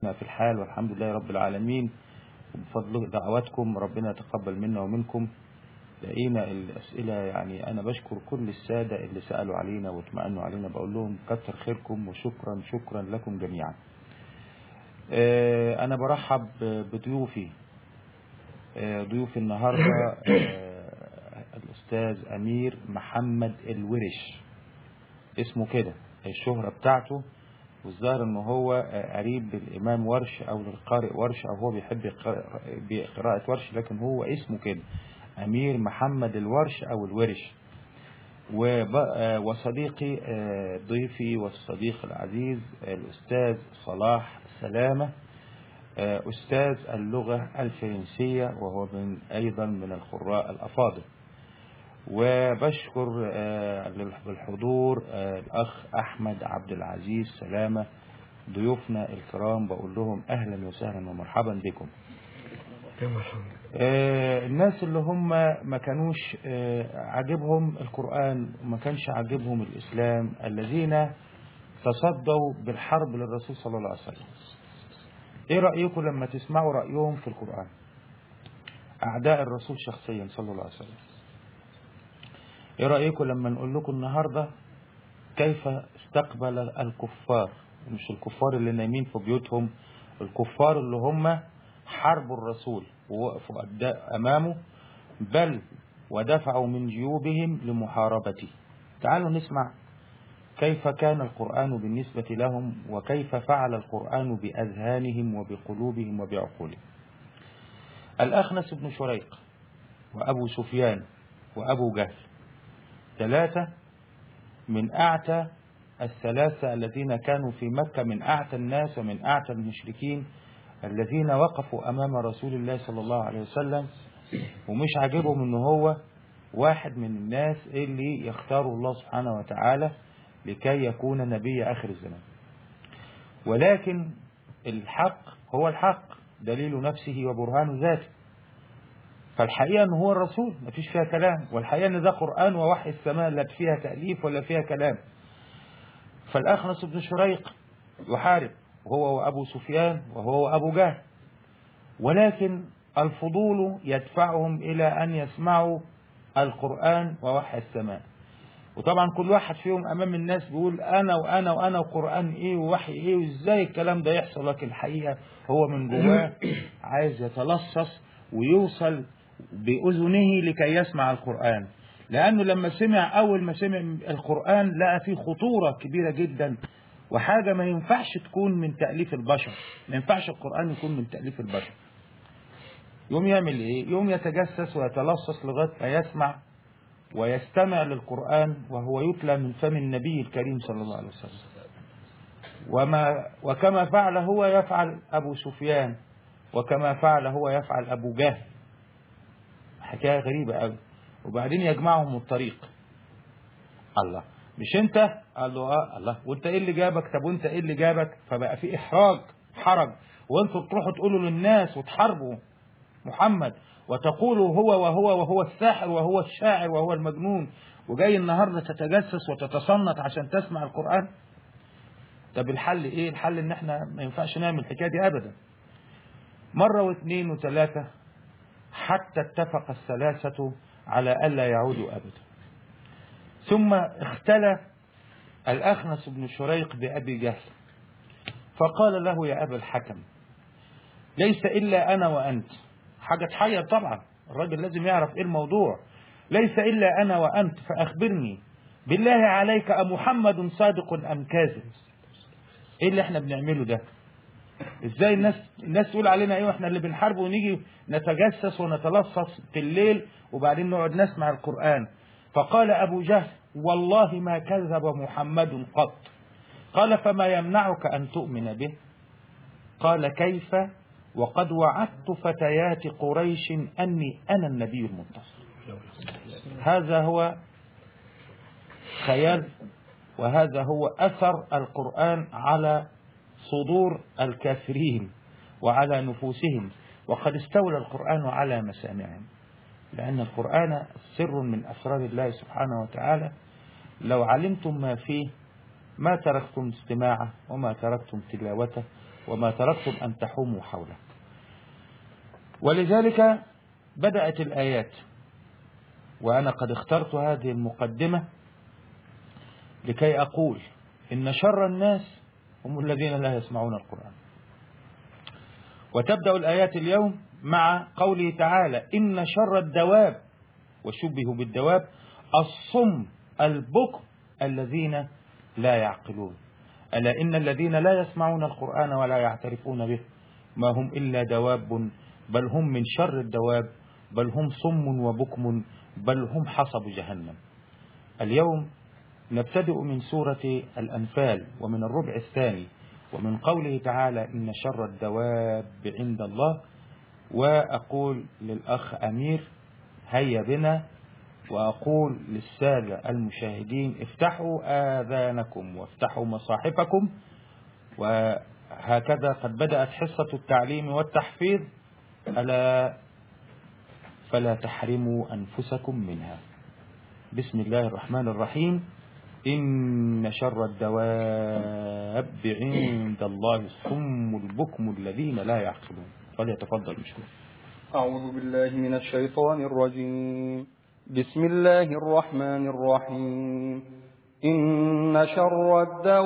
في الحال والحمد لله رب العالمين، وبفضل دعواتكم ربنا يتقبل منا ومنكم. لقينا الأسئلة، يعني أنا بشكر كل السادة اللي سألوا علينا واطمأنوا علينا، بقول لهم كتر خيركم وشكرا شكرا لكم جميعا. أنا برحب بضيوفي، ضيوف النهاردة الأستاذ أمير محمد الورش، اسمه كده الشهرة بتاعته، والظاهر انه هو قريب بالإمام ورش أو للقارئ ورش، أو هو بيحب قراءة ورش، لكن هو اسمه كده أمير محمد الورش أو الورش. وصديقي ضيفي والصديق العزيز الأستاذ صلاح سلامة، أستاذ اللغة الفرنسية، وهو أيضا من القراء الأفاضل. وبشكر بالحضور الأخ أحمد عبد العزيز سلامة، ضيوفنا الكرام، بقول لهم أهلا وسهلا ومرحبا بكم. الناس اللي هم ما كانوش عاجبهم القرآن وما كانش عاجبهم الإسلام، الذين تصدوا بالحرب للرسول صلى الله عليه وسلم، ايه رأيكم لما تسمعوا رأيهم في القرآن؟ أعداء الرسول شخصيا صلى الله عليه وسلم، ايه رأيكم لما نقول لكم النهاردة كيف استقبل الكفار، مش الكفار اللي نايمين في بيوتهم، الكفار اللي هم حاربوا الرسول ووقفوا أمامه، بل ودفعوا من جيوبهم لمحاربته. تعالوا نسمع كيف كان القرآن بالنسبة لهم، وكيف فعل القرآن بأذهانهم وبقلوبهم وبعقولهم. الأخنس بن شريق وأبو سفيان وأبو جهل، ثلاثة من أعتى الثلاثة الذين كانوا في مكة، من أعتى الناس ومن أعتى المشركين، الذين وقفوا أمام رسول الله صلى الله عليه وسلم، ومش عاجبهم إنه هو واحد من الناس اللي يختاروا الله سبحانه وتعالى لكي يكون نبي آخر الزمان. ولكن الحق هو الحق، دليل نفسه وبرهان ذاته. فالحقيقة أنه هو الرسول، ما فيش فيها كلام، والحقيقة أن ده قرآن ووحي السماء، لا فيها تأليف ولا فيها كلام. فالأخنس بن شريق يحارب، وهو وأبو سفيان وهو وأبو جهل، ولكن الفضول يدفعهم إلى أن يسمعوا القرآن ووحي السماء. وطبعا كل واحد فيهم أمام الناس بيقول أنا وأنا وأنا، وقرآن إيه ووحي إيه وإزاي الكلام ده يحصل، لكن الحقيقة هو من جواه عايز يتلصص ويوصل بأذنه لكي يسمع القرآن. لأنه لما سمع، أول ما سمع القرآن لقى فيه خطورة كبيرة جدا، وحاجة ما ينفعش تكون من تأليف البشر، ما ينفعش القرآن يكون من تأليف البشر. يوم يعمل إيه؟ يوم يتجسس ويتلصص لغاية ما يسمع ويستمع للقرآن وهو يتلى من فم النبي الكريم صلى الله عليه وسلم. وكما فعل هو يفعل أبو سفيان، وكما فعل هو يفعل أبو جهل. حكاية غريبة قوي. وبعدين يجمعهم الطريق. الله، مش انت؟ قال له الله، وانت ايه اللي جابك؟ طب وانت ايه اللي جابك؟ فبقى في حرج، وانتوا تروحوا تقولوا للناس وتحاربوا محمد وتقولوا وهو الساحر وهو الشاعر وهو المجنون، وجاي النهاردة تتجسس وتتصنت عشان تسمع القرآن. طب الحل ايه؟ الحل ان احنا ما ينفعش نعمل الحكاية دي ابدا. مرة واثنين وثلاثة، حتى اتفق الثلاثة على ألا يعودوا أبدا. ثم اختلى الأخنس بن شريق بأبي جهل، فقال له يا أبا الحكم، ليس إلا أنا وأنت. حاجة تحير طبعا، الراجل لازم يعرف إيه الموضوع. ليس إلا أنا وأنت، فأخبرني بالله عليك، أمحمد صادق أم كاذب؟ إيه اللي احنا بنعمله ده؟ إزاي الناس تقول علينا إيه وإحنا اللي بنحارب ونيجي نتجسس ونتلصص في الليل وبعدين نقعد نسمع القرآن؟ فقال أبو جهل والله ما كذب محمد قط. قال فما يمنعك أن تؤمن به؟ قال كيف وقد وعدت فتيات قريش أني أنا النبي المنتصر. هذا هو خيال، وهذا هو أثر القرآن على صدور الكافرين وعلى نفوسهم، وقد استولى القرآن على مسامعهم، لأن القرآن سر من أسرار الله سبحانه وتعالى. لو علمتم ما فيه ما تركتم استماعه وما تركتم تلاوته وما تركتم أن تحوموا حوله. ولذلك بدأت الآيات، وأنا قد اخترت هذه المقدمة لكي أقول إن شر الناس هم الذين لا يسمعون القرآن. وتبدأ الآيات اليوم مع قوله تعالى: إن شر الدواب، وشبهوا بالدواب الصم البكم الذين لا يعقلون. ألا إن الذين لا يسمعون القرآن ولا يعترفون به ما هم إلا دواب، بل هم من شر الدواب، بل هم صم وبكم، بل هم حصب جهنم. اليوم نبتدئ من سورة الأنفال ومن الربع الثاني ومن قوله تعالى: إن شر الدواب عند الله. وأقول للأخ أمير: هيا بنا. وأقول للسادة المشاهدين: افتحوا آذانكم وافتحوا مصاحفكم. وهكذا قد بدأت حصة التعليم والتحفيظ، ألا فلا تحرموا أنفسكم منها. بسم الله الرحمن الرحيم. إن شر الدواب عند الله الصم البكم الذين لا يعقلون. فليتفضل مشكور. أعوذ بالله من الشيطان الرجيم. بسم الله الرحمن الرحيم. إن شر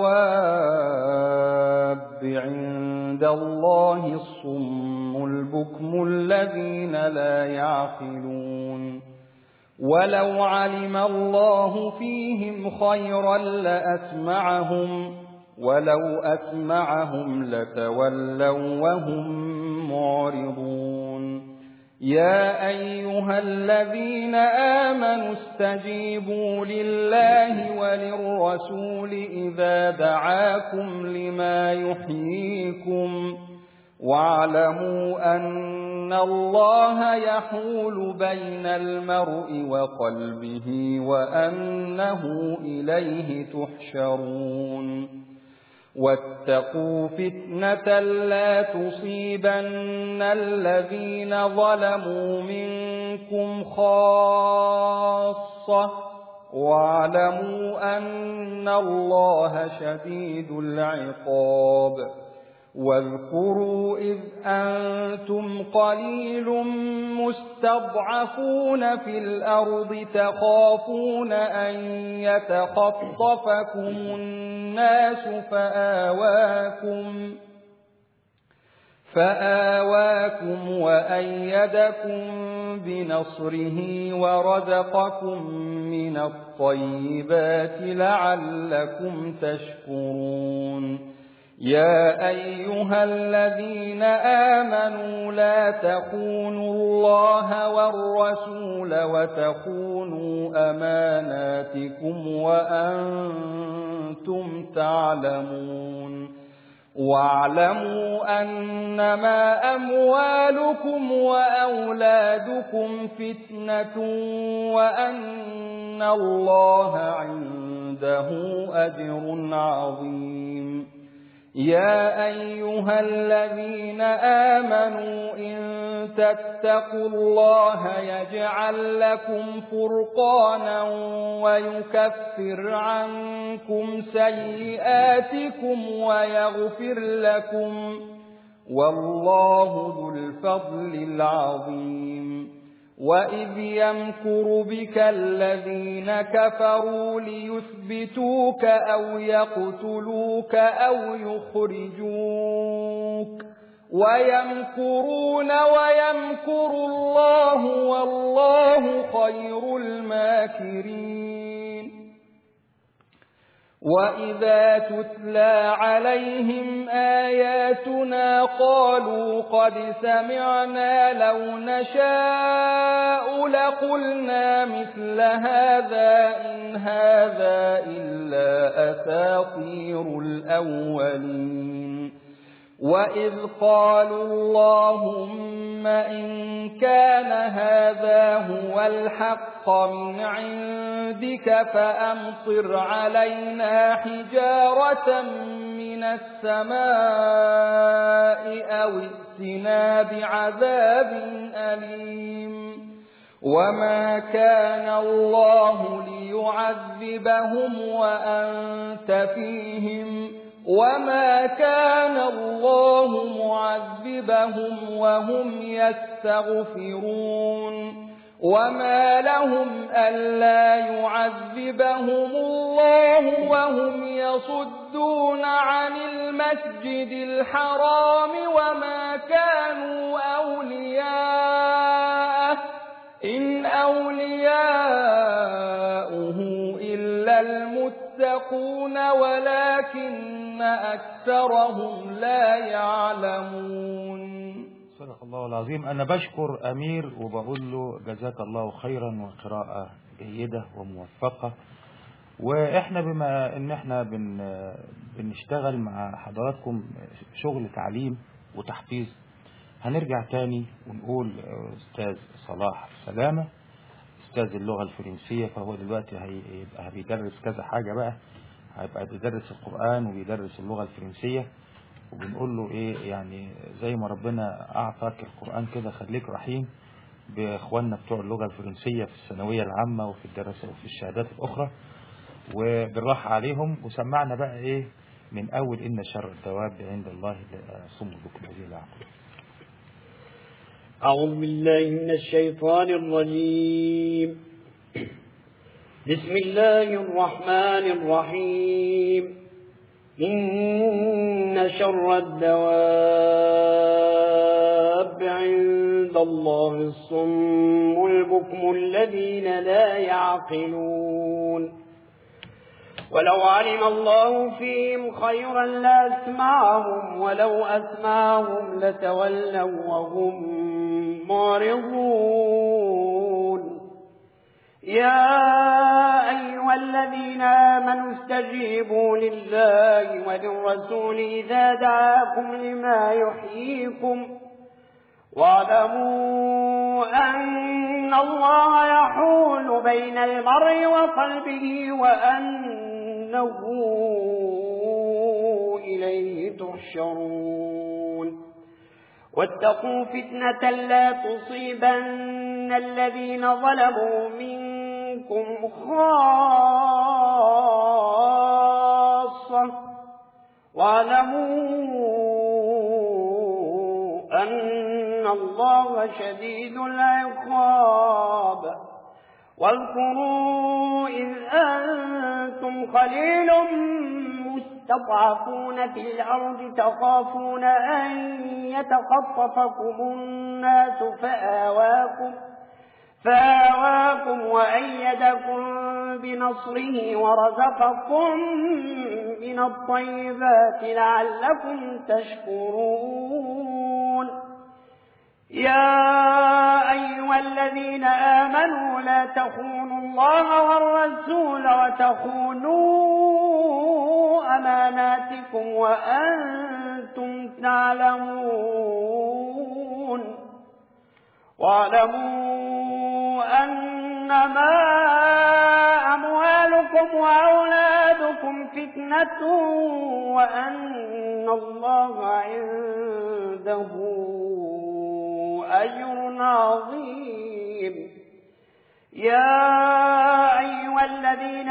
الدواب عند الله الصم البكم الذين لا يعقلون. ولو علم الله فيهم خيرا لأسمعهم، ولو أسمعهم لتولوا وهم معرضون. يا أيها الذين آمنوا استجيبوا لله وللرسول إذا دعاكم لما يحييكم، واعلموا أن الله يحول بين المرء وقلبه وأنه إليه تحشرون. واتقوا فتنة لا تصيبن الذين ظلموا منكم خاصة، واعلموا أن الله شديد العقاب. واذكروا إذ أنتم قليل مستضعفون في الأرض تخافون أن يتخطفكم الناس فآواكم وأيدكم بنصره ورزقكم من الطيبات لعلكم تشكرون. يا أيها الذين آمنوا لا تخونوا الله والرسول وتخونوا أماناتكم وأنتم تعلمون. واعلموا أنما أموالكم وأولادكم فتنة وأن الله عنده أجر عظيم. يا أيها الذين آمنوا إن تتقوا الله يجعل لكم فرقانا ويكفر عنكم سيئاتكم ويغفر لكم، والله ذو الفضل العظيم. وإذ يمكر بك الذين كفروا ليثبتوك أو يقتلوك أو يخرجوك ويمكرون ويمكر الله والله خير الماكرين. وإذا تتلى عليهم آياتنا قالوا قد سمعنا لو نشاء لقلنا مثل هذا إن هذا إلا أساطير الأولين. وإذ قالوا اللهم إن كان هذا هو الحق من عندك فأمطر علينا حجارة من السماء أو ائتنا بعذاب أليم. وما كان الله ليعذبهم وأنت فيهم وما كان الله معذبهم وهم يستغفرون وما لهم ألا يعذبهم الله وهم يصدون عن المسجد الحرام وما كانوا أولياءه إن أولياؤه إلا المتقون ولكن أكثرهم لا يعلمون. صدق الله العظيم. أنا بشكر أمير وبقول له جزاك الله خيرا وقراءة جيدة وموفقة. وإحنا بما إن إحنا بنشتغل مع حضراتكم شغل تعليم وتحفيظ، هنرجع تاني ونقول أستاذ صلاح سلامة أستاذ اللغة الفرنسية، فهو دلوقتي هيبقى بيدرس كذا حاجة بقى، هيبقى بيدرس القرآن وبيدرس اللغة الفرنسية. وبنقول له إيه يعني زي ما ربنا أعطاك القرآن كده خليك رحيم بإخواننا بتوع اللغة الفرنسية في الثانوية العامة وفي الدراسة وفي الشهادات الأخرى، وبالراحة عليهم. وسمعنا بقى إيه من أول إن شر الدواب عند الله صم بكم هذه العقل. أعوذ بالله من الشيطان الرجيم. بسم الله الرحمن الرحيم. إن شر الدواب عند الله الصم البكم الذين لا يعقلون. ولو علم الله فيهم خيرا لأسمعهم ولو أسمعهم لتولوا وهم معرضون. يا أيها الذين آمنوا استجيبوا لله وللرسول إذا دعاكم لما يحييكم واعلموا أن الله يحول بين المرء وقلبه وأنه إليه تحشرون. واتقوا فتنة لا تصيبن الذين ظلموا منكم خاصة واعلموا أن الله شديد العقاب. واذكروا إذ أنتم قليل مستضعفون في الأرض تخافون أن يتخطفكم الناس فآواكم وأيدكم بنصره ورزقكم من الطيبات لعلكم تشكرون. يا أيها الذين آمنوا لا تخونوا الله والرسول وتخونوا أماناتكم وأنتم تعلمون. واعلموا أنما أموالكم وأولادكم فتنة وأن الله عنده أجر عظيم. يا أيها الذين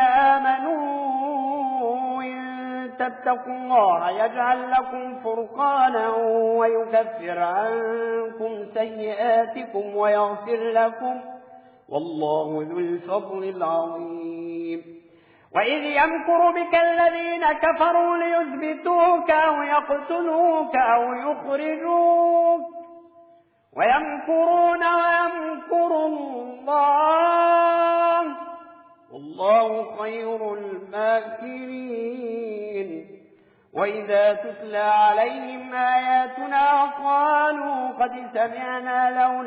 آمنوا إن تتقوا الله يجعل لكم فرقانا ويكفر عنكم سيئاتكم ويغفر لكم والله ذو الفضل العظيم. وإذ يمكر بك الذين كفروا ليثبتوك أو يقتلوك أو يخرجوك ويمكرون ويمكر الله والله خير الماكرين. وإذا تتلى عليهم آياتنا قالوا قد سمعنا لو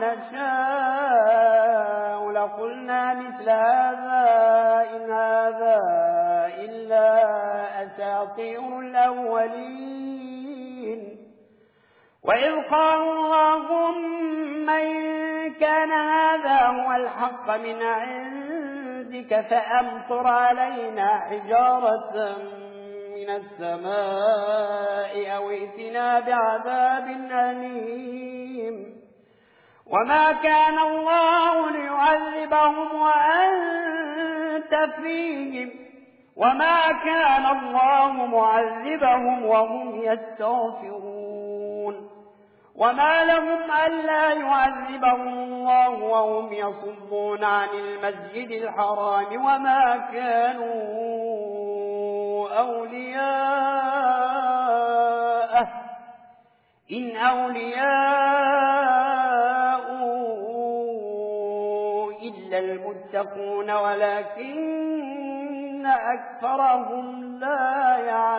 نشاء لقلنا مثل هذا إن هذا إلا أساطير الأولين. وإذ قالوا اللهم إن كان هذا هو الحق من عندك فأمطر علينا حجارة من السماء أو ائتنا بعذاب أليم. وما كان الله ليعذبهم وأنت فيهم وما كان الله معذبهم وهم يستغفرون وما لهم ألا يعذبهم الله وهم يصدون عن المسجد الحرام وما كانوا أولياءه إن أولياء إلا المتقون ولكن أكثرهم لا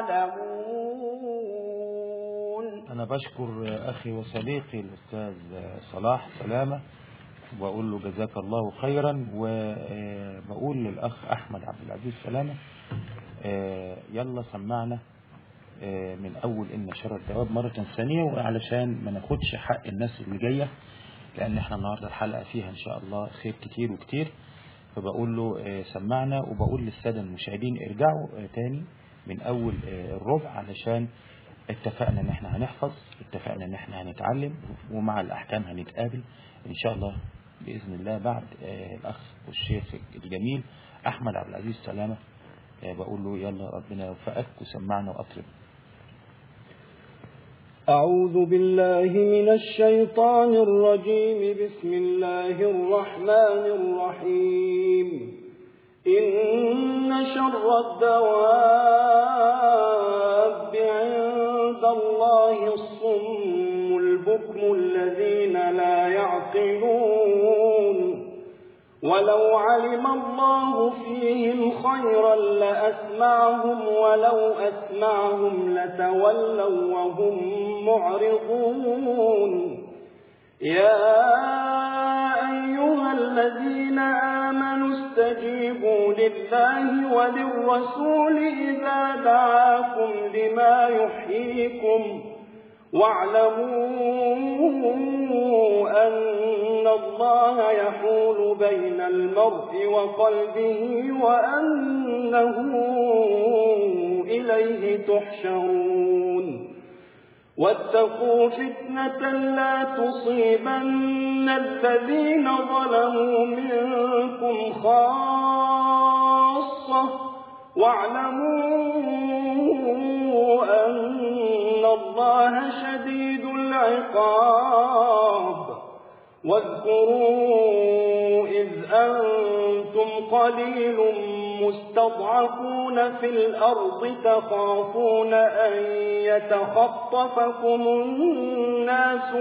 يعلمون. أنا بشكر أخي وصديقي الأستاذ صلاح سلامة وبقول له جزاك الله خيرا، وبقول للأخ أحمد عبد العزيز سلامة يلا سمعنا من أول إن شر الدواب مرة ثانية، وعلشان ما ناخدش حق الناس اللي جاية، لأن احنا النهاردة الحلقة فيها إن شاء الله خير كتير وكتير. فبقول له سمعنا، وبقول للسادة المشاهدين ارجعوا تاني من أول الربع، علشان اتفقنا ان احنا هنحفظ، اتفقنا ان احنا هنتعلم، ومع الأحكام هنتقابل إن شاء الله بإذن الله بعد الأخ والشيخ الجميل أحمد عبد العزيز سلامة. بقول له يلا ربنا يوفقك وسمعنا وأطلب. أعوذ بالله من الشيطان الرجيم. بسم الله الرحمن الرحيم. إن شر الدواب عند الله الصم البكم الذين لا يعقلون ولو علم الله فيهم خيرا لأسمعهم ولو أسمعهم لتولوا وهم معرضون. يا أيها الذين آمنوا استجيبوا لله وللرسول إذا دعاكم لما يحييكم واعلموا أن الله يحول بين المرء وقلبه وأنه إليه تحشرون. واتقوا فتنة لا تصيبن الذين ظلموا منكم خاصة واعلموا أن الله شديد العقاب. واذكروا إذ أنتم قليل مستضعفون في الأرض تخافون أن يتخطفكم الناس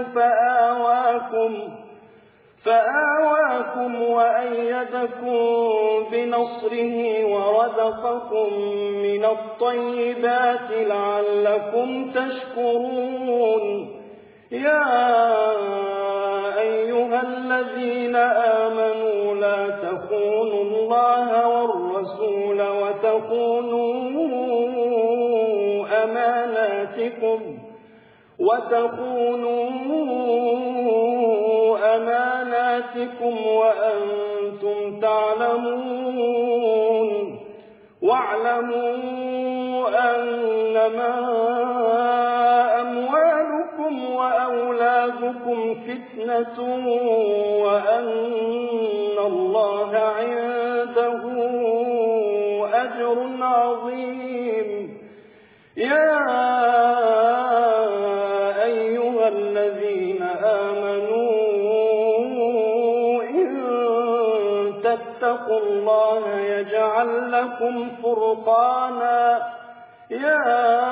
فآواكم وأيدكم بنصره ورزقكم من الطيبات لعلكم تشكرون. يا أيها الذين آمنوا لا تخونوا الله والرسول وتخونوا أماناتكم وأنتم تعلمون. واعلموا أنما أموالكم وأولادكم فتنة وأن الله عنده أجر عظيم. يا أيها الذين آمنوا إن تتقوا الله يجعل لكم فرقانا. يا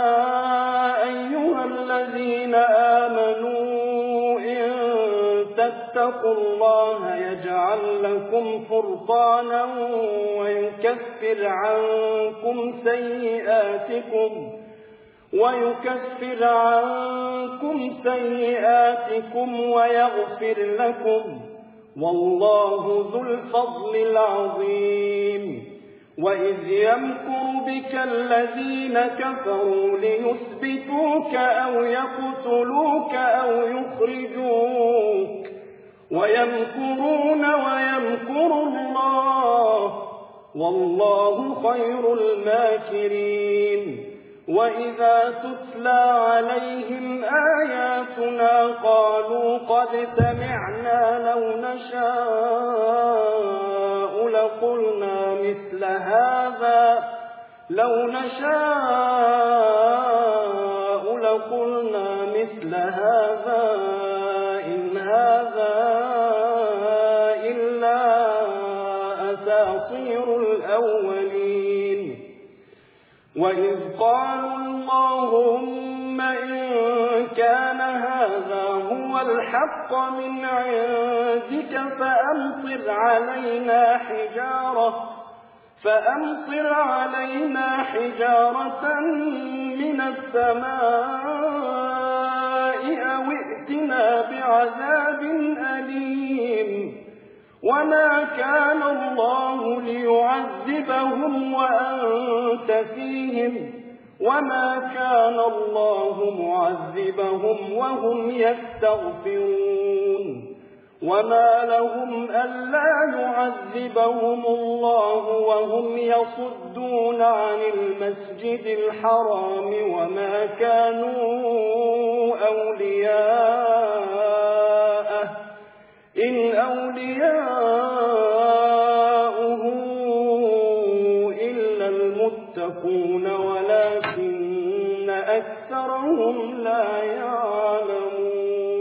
أيها الذين آمنوا إن تتقوا الله يجعل لكم فرقانا ويكفر عنكم سيئاتكم ويغفر لكم والله ذو الفضل العظيم. وإذ يمكر بك الذين كفروا ليثبتوك أو يقتلوك أو يخرجوك ويمكرون ويمكر الله والله خير الماكرين. وإذا تتلى عليهم آياتنا قالوا قد سمعنا لو نشاء لقلنا مثل هذا لو نشاء لقلنا مثل هذا إن هذا إلا أساطير الأولين وإذ قالوا اللهم إن كان هذا هو الحق من عندك فأمطر علينا حجارة من السماء أو ائتنا بعذاب أليم وما كان الله ليعذبهم وأنت فيهم وما كان الله معذبهم وهم يستغفرون وما لهم ألا يعذبهم الله وهم يصدون عن المسجد الحرام وما كانوا أولياءه إن أولياؤه إلا المتقون ولكن أكثرهم لا يعلمون.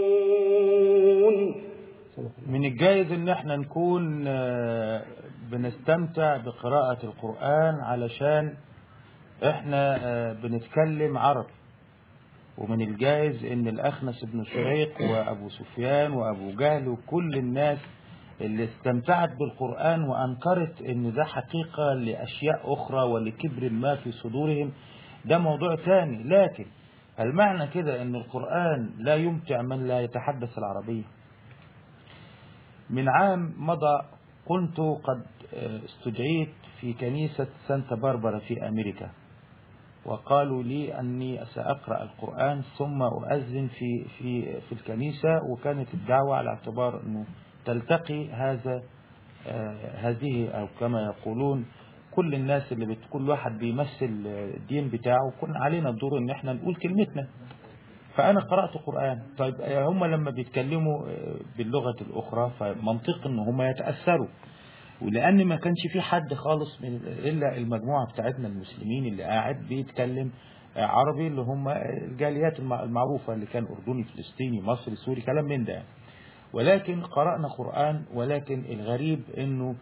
من الجائز ان احنا نكون بنستمتع بقراءة القرآن علشان احنا بنتكلم عربي، ومن الجائز ان الأخنس بن شريق وأبو سفيان وأبو جهل وكل الناس اللي استمتعت بالقرآن وأنكرت ان ده حقيقة لأشياء أخرى ولكبر ما في صدورهم، ده موضوع تاني. لكن هل معنى كده ان القرآن لا يمتع من لا يتحدث العربية؟ من عام مضى كنت قد استدعيت في كنيسة سانتا باربرا في أمريكا، وقالوا لي أني سأقرأ القرآن ثم أؤذن في الكنيسة، وكانت الدعوة على اعتبار أنه تلتقي هذه أو كما يقولون كل الناس اللي كل واحد بيمثل الدين بتاعه، كنا علينا الدور أن احنا نقول كلمتنا. فأنا قرأت قرآن. طيب هم لما بيتكلموا باللغة الأخرى فمنطق أن هم يتأثروا، ولأن ما كانش في حد خالص إلا المجموعة بتاعتنا المسلمين اللي قاعد بيتكلم عربي، اللي هم الجاليات المعروفة اللي كان أردني فلسطيني مصري سوري كلام من ده. ولكن قرأنا قرآن، ولكن الغريب أنه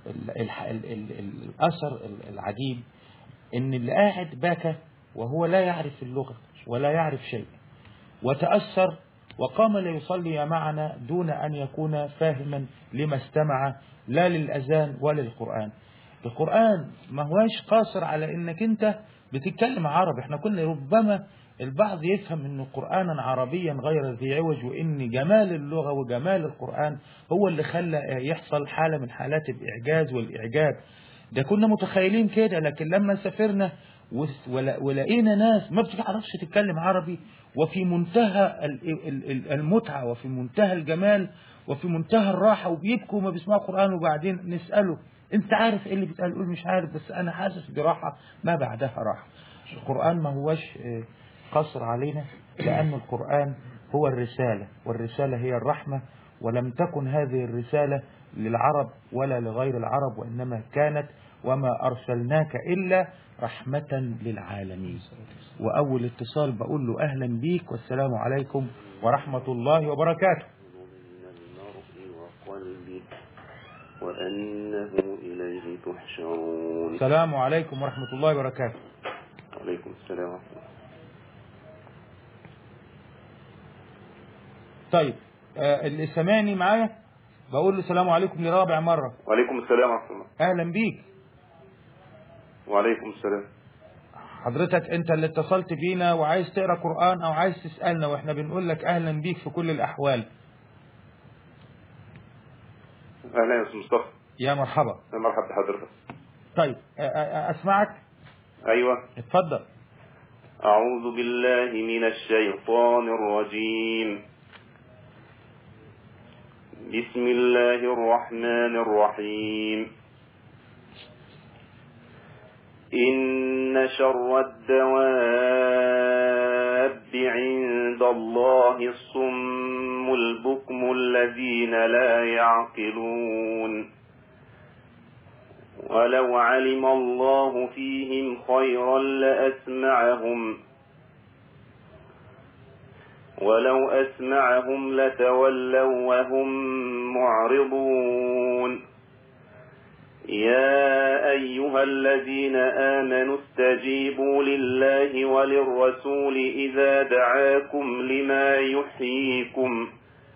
الأثر العجيب أن اللي قاعد بكى وهو لا يعرف اللغة ولا يعرف شيء، وتأثر وقام ليصلي معنا دون أن يكون فاهما لما استمع، لا للأذان ولا للقرآن. القرآن ما هواش قاصر على إنك أنت بتتكلم عربي. احنا كنا ربما البعض يفهم إن قرآنا عربيا غير ذي عوج، وإن جمال اللغة وجمال القرآن هو اللي خلى يحصل حالة من حالات الإعجاز والإعجاب. ده كنا متخيلين كده، لكن لما سافرنا ولقينا ناس ما بتعرفش تتكلم عربي وفي منتهى المتعة وفي منتهى الجمال وفي منتهى الراحة، وبيبكوا وما بيسمعوا قرآن، وبعدين نسأله انت عارف ايه اللي بيتقال؟ يقول مش عارف، بس انا حاسس براحة ما بعدها راحة. القرآن ما هوش قصر علينا، لأن القرآن هو الرسالة، والرسالة هي الرحمة، ولم تكن هذه الرسالة للعرب ولا لغير العرب، وإنما كانت وما أرسلناك إلا رحمة للعالمين. وأول اتصال بقول له أهلا بيك والسلام عليكم ورحمة الله وبركاته. وأنه إليه تحشرون. السلام عليكم ورحمة الله وبركاته. وعليكم السلام ورحمة الله. طيب اللي سمعني معايا بقول له السلام عليكم لرابع مرة. وعليكم السلام ورحمة الله. أهلا بيك. وعليكم السلام. حضرتك انت اللي اتصلت بينا وعايز تقرأ قرآن او عايز تسألنا، واحنا بنقول لك اهلا بيك في كل الاحوال. اهلا يا استاذ مصطفى. يا مرحبا. يا مرحبا بحضرتك. طيب اسمعك. ايوه اتفضل. اعوذ بالله من الشيطان الرجيم. بسم الله الرحمن الرحيم. إن شر الدواب عند الله الصم البكم الذين لا يعقلون. ولو علم الله فيهم خيرا لأسمعهم ولو أسمعهم لتولوا وهم معرضون. يا أيها الذين آمنوا استجيبوا لله وللرسول إذا دعاكم لما يحييكم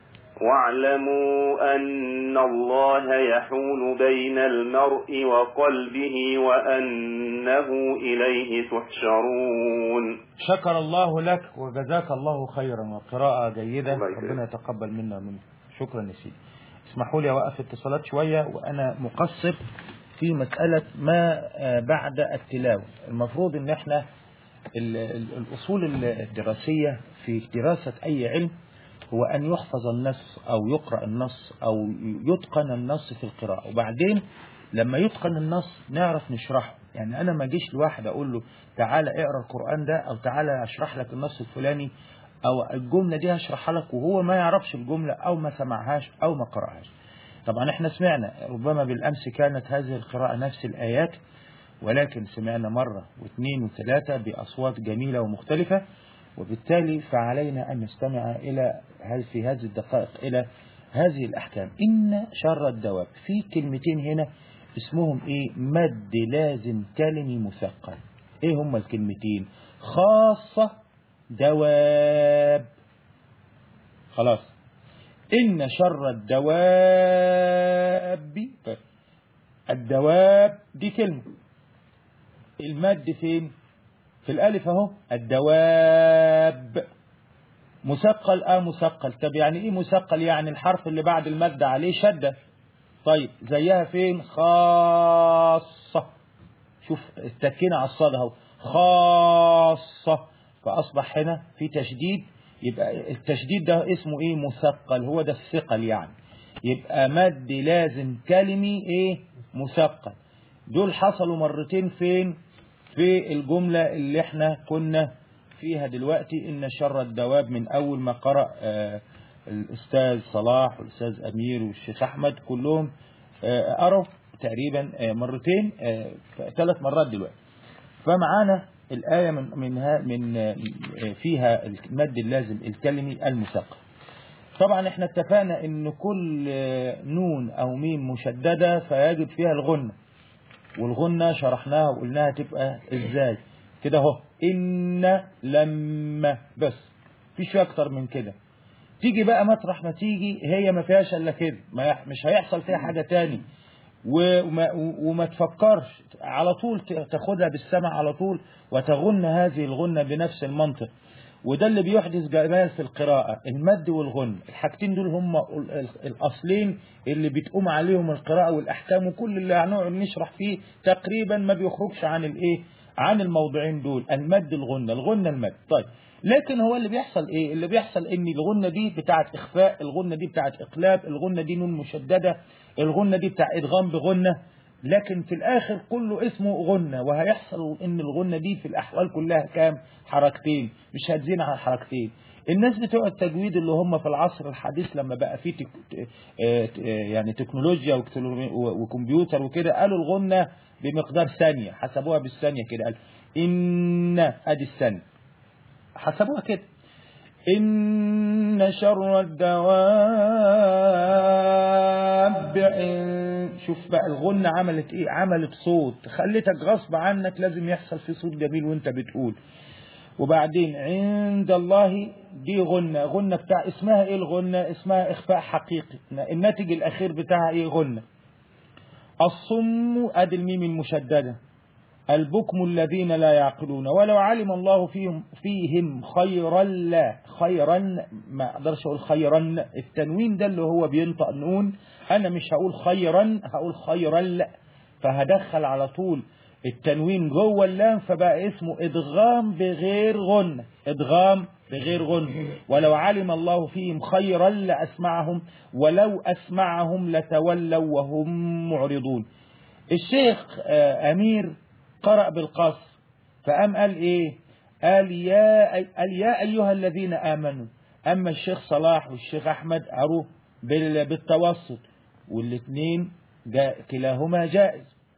واعلموا أن الله يحول بين المرء وقلبه وأنه إليه تحشرون. شكر الله لك وجزاك الله خيرا، وقراءة جيدة، ربنا يتقبل منا ومنك. شكرا يا سيدي. اسمحوا لي أوقف اتصالات شوية، وأنا مقصر في مسألة ما بعد التلاوة. المفروض أن احنا الأصول الدراسية في دراسة أي علم هو أن يحفظ النص أو يقرأ النص أو يتقن النص في القراءة، وبعدين لما يتقن النص نعرف نشرحه. يعني أنا ما جيش لواحد أقول له تعالى اقرأ القرآن ده أو تعالى أشرح لك النص الفلاني أو الجملة دي هشرحها لك وهو ما يعرفش الجملة أو ما سمعهاش أو ما قرأهاش. طبعا احنا سمعنا ربما بالأمس كانت هذه القراءة نفس الآيات، ولكن سمعنا مرة واثنين وثلاثة بأصوات جميلة ومختلفة، وبالتالي فعلينا أن نستمع في هذه الدقائق إلى هذه الأحكام. إن شر الدواب، في كلمتين هنا اسمهم إيه؟ مد لازم كلمي مثقل. إيه هم الكلمتين؟ خاصة دواب. خلاص. إن شر الدواب، الدواب دي كلمة، المد فين؟ في الألف اهو، الدواب. مثقل مثقل. طب يعني ايه مثقل؟ يعني الحرف اللي بعد المد عليه شدة. طيب زيها فين؟ خاصة. شوف التكينة على الصاد اهو، خاصة، فأصبح هنا في تشديد. يبقى التشديد ده اسمه ايه؟ مثقل، هو ده الثقل يعني. يبقى مد لازم كلمي ايه؟ مثقل. دول حصلوا مرتين فين؟ في الجملة اللي احنا كنا فيها دلوقتي. إن شر الدواب، من أول ما قرأ الأستاذ صلاح والأستاذ أمير والشيخ أحمد كلهم قرأوا تقريبا مرتين، 3 مرات دلوقتي. فمعانا الآية من فيها المد اللازم الكلمي المثقل. طبعا احنا اتفقنا ان كل نون او ميم مشددة فيجب فيها الغنة، والغنة شرحناها وقلناها تبقى ازاي كده اهو، ان لما، بس فيش اكتر من كده. تيجي بقى مطرح ما تيجي هي ما فيهاش الا كده، مش هيحصل فيها حاجة تاني، وما تفكرش على طول، تاخدها بالسمع على طول وتغن هذه الغنة بنفس المنطق. وده اللي بيحدث جمال في القراءة، المد والغن. الحاجتين دول هم الأصلين اللي بتقوم عليهم القراءة والأحكام، وكل اللي هنقعد نشرح فيه تقريبا ما بيخرجش عن الايه، عن الموضوعين دول، المد الغنة، الغنة المد. طيب لكن هو اللي بيحصل ايه؟ اللي بيحصل ان الغنة دي بتاعت اخفاء، الغنة دي بتاعت اقلاب، الغنة دي نون مشددة، الغنة دي بتاع ادغام بغنة، لكن في الاخر كله اسمه غنة. وهيحصل ان الغنة دي في الاحوال كلها كام؟ حركتين، مش هتزين على حركتين. الناس بتوع التجويد اللي هم في العصر الحديث لما بقى فيه يعني تكنولوجيا وكمبيوتر وكده، قالوا الغنة بمقدار ثانية، حسبوها بالثانية كده، قال إن ادي الثانية، حسبوها كده. إن شر الدواب، شوف بقى الغنة عملت ايه؟ عملت صوت، خلتك غصب عنك لازم يحصل في صوت جميل وانت بتقول. وبعدين عند الله دي غنة، غنة بتاع اسمها ايه؟ الغنة اسمها اخفاء حقيقي، الناتج الاخير بتاعها ايه؟ غنة. الصم ادي الميم المشددة، البكم الذين لا يعقلون، ولو علم الله فيهم خيرا، لا خيرا، ما اقدرش اقول خيرا، التنوين ده اللي هو بينطق نون، انا مش هقول خيرا، هقول خيرا، لا، فهدخل على طول التنوين جوه اللام، فبقى اسمه ادغام بغير غنة، ادغام بغير غنة. ولو علم الله فيهم خيرا لاسمعهم ولو اسمعهم لتولوا وهم معرضون. الشيخ أمير قرأ بالقصر، فقام قال ايه؟ قال يا ايها الذين امنوا. اما الشيخ صلاح والشيخ احمد قروا بالتوسط، والاثنين كلاهما جائز.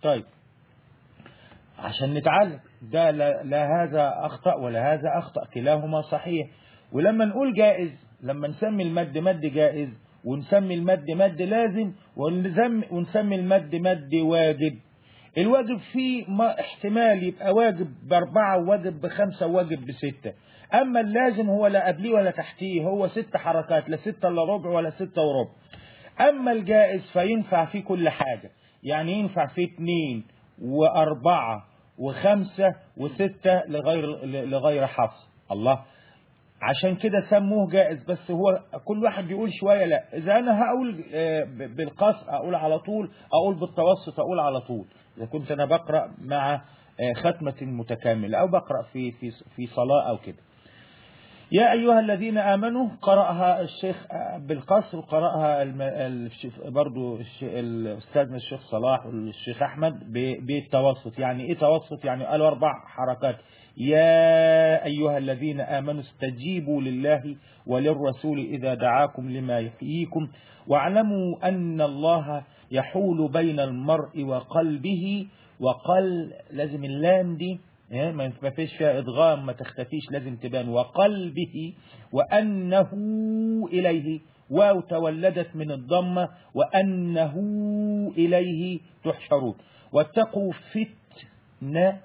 طيب عشان نتعلم ده لا هذا أخطأ ولا هذا أخطأ، كلاهما صحيح. ولما نقول جائز، لما نسمي المد مد جائز ونسمي المد مد لازم ونسمي المد مد واجب. الواجب فيه ما احتمال يبقى واجب ب4 وواجب ب5 وواجب ب6. أما اللازم هو لا قبليه ولا تحتيه، هو 6 حركات، لا 6 إلا ربع ولا 6 وربع. أما الجائز فينفع فيه كل حاجة، يعني ينفع فيه 2 و4 و5 و6 لغير حفص. الله، عشان كده سموه جائز. بس هو كل واحد بيقول شوية. لا، إذا أنا هقول بالقصر أقول على طول، أقول بالتوسط أقول على طول، إذا كنت أنا بقرأ مع ختمة متكاملة أو بقرأ في صلاة أو كده. يا أيها الذين آمنوا قرأها الشيخ بالقصر، وقرأها برضو الأستاذنا الشيخ صلاح والشيخ أحمد بالتوسط. يعني إيه توسط؟ يعني قالوا 4 حركات. يا أيها الذين آمنوا استجيبوا لله وللرسول إذا دعاكم لما يحييكم واعلموا أن الله يحول بين المرء وقلبه. لازم اللام دي ما فيش فيها إدغام، ما تختفيش، لازم تبان. وقلبه وأنه إليه، واو تولدت من الضمة، وأنه إليه تحشرون. واتقوا فتنة،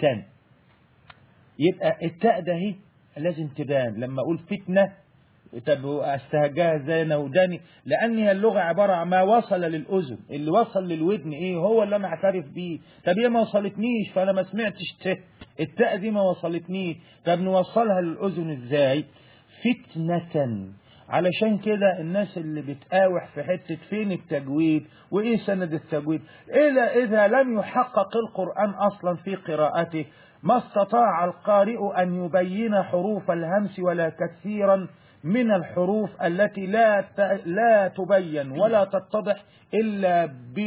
يبقى التاء ده هي لازم تبان. لما أقول فتنة طب استهجاها ازاي انا وداني؟ لان هي اللغه عباره عن ما وصل للاذن، اللي وصل للودن ايه هو اللي انا اعترف بيه. طب هي ما وصلتنيش فانا ما سمعتش التاء دي ما وصلتنيش، طب نوصلها للاذن ازاي؟ فتنه. علشان كده الناس اللي بتقاوح في حته فين التجويد وايه سند التجويد، اذا لم يحقق القران اصلا في قراءته ما استطاع القارئ ان يبين حروف الهمس ولا كثيرا من الحروف التي لا تبين ولا تتضح إلا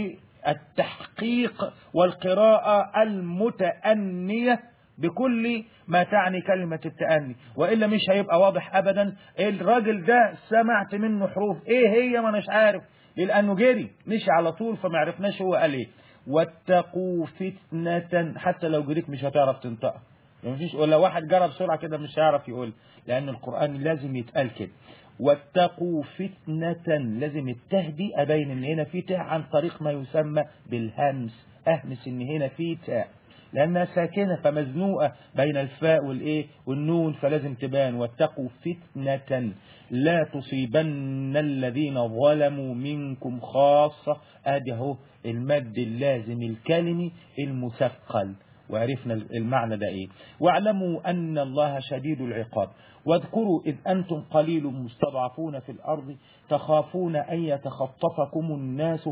بالتحقيق والقراءة المتأنية بكل ما تعني كلمة التأني، وإلا مش هيبقى واضح أبدا. الراجل ده سمعت منه حروف إيه هي ما مش عارف، لأنه جري مشي على طول فما عرفناش هو قال إيه. واتقوا فتنة، حتى لو جريت مش هتعرف تنطقها، مفيش، ولا واحد جرى بسرعة كده مش هيعرف يقول، لأن القرآن لازم يتقال كده. واتقوا فتنة، لازم التهدي أبين إن هنا في تاء عن طريق ما يسمى بالهمس، أهمس إن هنا في تاء لأنها ساكنة فمزنوقة بين الفاء والإيه والنون، فلازم تبان. واتقوا فتنة لا تصيبن الذين ظلموا منكم خاصة. أدي هو المد اللازم الكلمي المثقل، وعرفنا المعنى ده ايه. واعلموا ان الله شديد العقاب. واذكروا اذ انتم قليل مستضعفون في الارض تخافون ان يتخطفكم الناس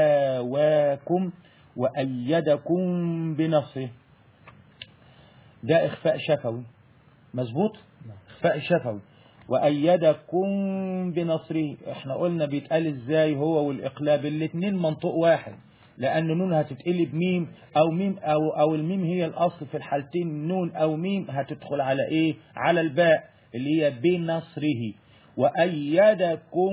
فآواكم وأيدكم بنصره. ده اخفاء شفوي، مظبوط، اخفاء شفوي. وأيدكم بنصره، احنا قلنا بيتقال ازاي هو والاقلاب الاثنين منطق واحد، لأن نون هتتقلب ميم أو ميم أو الميم هي الأصل في الحالتين، نون أو ميم هتدخل على إيه؟ على الباء اللي هي بنصره. وأيدكم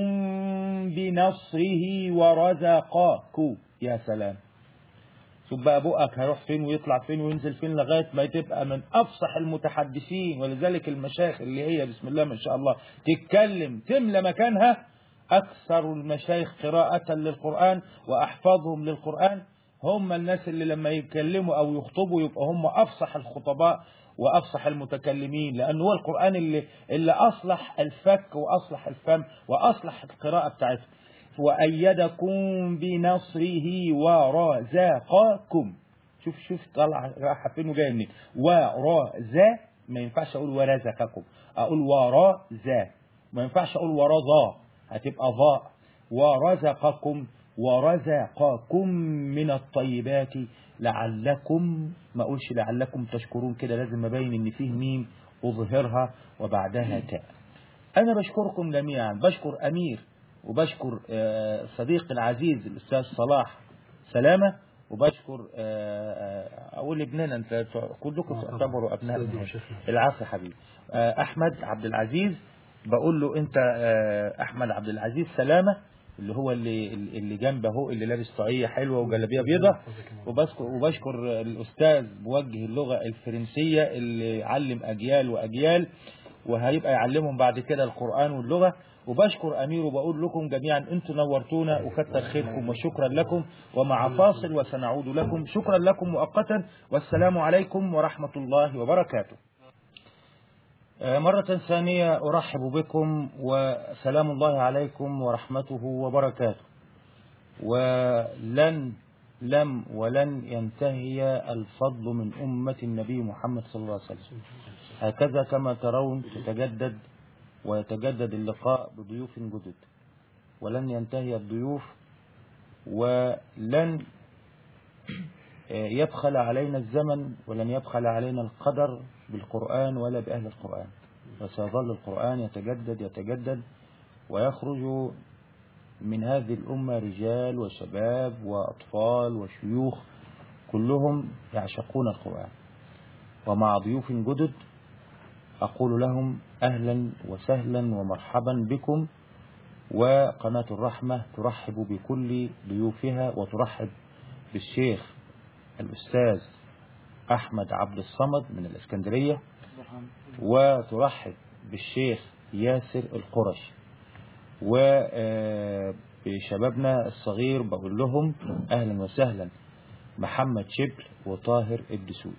بنصره ورزقكم. يا سلام، شوف بقى بقك هيروح فين ويطلع فين وينزل فين لغاية ما تبقى من أفصح المتحدثين. ولذلك المشايخ اللي هي بسم الله ما شاء الله تتكلم تملى مكانها، أكثر المشايخ قراءة للقرآن وأحفظهم للقرآن هم الناس اللي لما يتكلموا أو يخطبوا يبقى هم أفصح الخطباء وأفصح المتكلمين، لأنه هو القرآن اللي أصلح الفك وأصلح الفم وأصلح القراءة بتاعته. وأيدكم بنصره ورزقكم. شوف طلع راح فين وجاي منين. ورزق، ما ينفعش أقول ورزقكم، أقول ورزق، ما ينفعش أقول ورزا، هتبقى ضاء. ورزقكم ورزقكم من الطيبات لعلكم، ما أقولش لعلكم تشكرون كده، لازم أبين إن فيه ميم أظهرها وبعدها تاء. أنا بشكركم جميعا، بشكر أمير وبشكر صديق العزيز الأستاذ صلاح سلامة، وبشكر أقول ابننا، أنت كلكم تعتبروا أبناء. العفو حبيبي. أحمد عبد العزيز، بقول له أنت أحمد عبد العزيز سلامة، اللي هو اللي جنبه اهو، اللي لابس طاقية حلوة وجلابية بيضة. وبشكر الأستاذ موجه اللغة الفرنسية اللي علم أجيال وأجيال، وهيبقى يعلمهم بعد كده القرآن واللغة. وبشكر أمير وبقول لكم جميعا أنتم نورتونا وكتر خيركم وشكرا لكم. ومع فاصل وسنعود لكم. شكرا لكم مؤقتا، والسلام عليكم ورحمة الله وبركاته. مرة ثانية أرحب بكم وسلام الله عليكم ورحمته وبركاته. ولن ينتهي الفضل من أمة النبي محمد صلى الله عليه وسلم. هكذا كما ترون تتجدد ويتجدد اللقاء بضيوف جدد، ولن ينتهي الضيوف، ولن يبخل علينا الزمن، ولن يبخل علينا القدر بالقرآن ولا بأهل القرآن. وسيظل القرآن يتجدد ويخرج من هذه الأمة رجال وشباب وأطفال وشيوخ كلهم يعشقون القرآن. ومع ضيوف جدد أقول لهم أهلا وسهلا ومرحبا بكم. وقناة الرحمة ترحب بكل ضيوفها، وترحب بالشيخ الأستاذ أحمد عبد الصمد من الإسكندرية، وترحب بالشيخ ياسر القرش، وبشبابنا الصغير بقول لهم أهلا وسهلا محمد شبل وطاهر الدسوقي.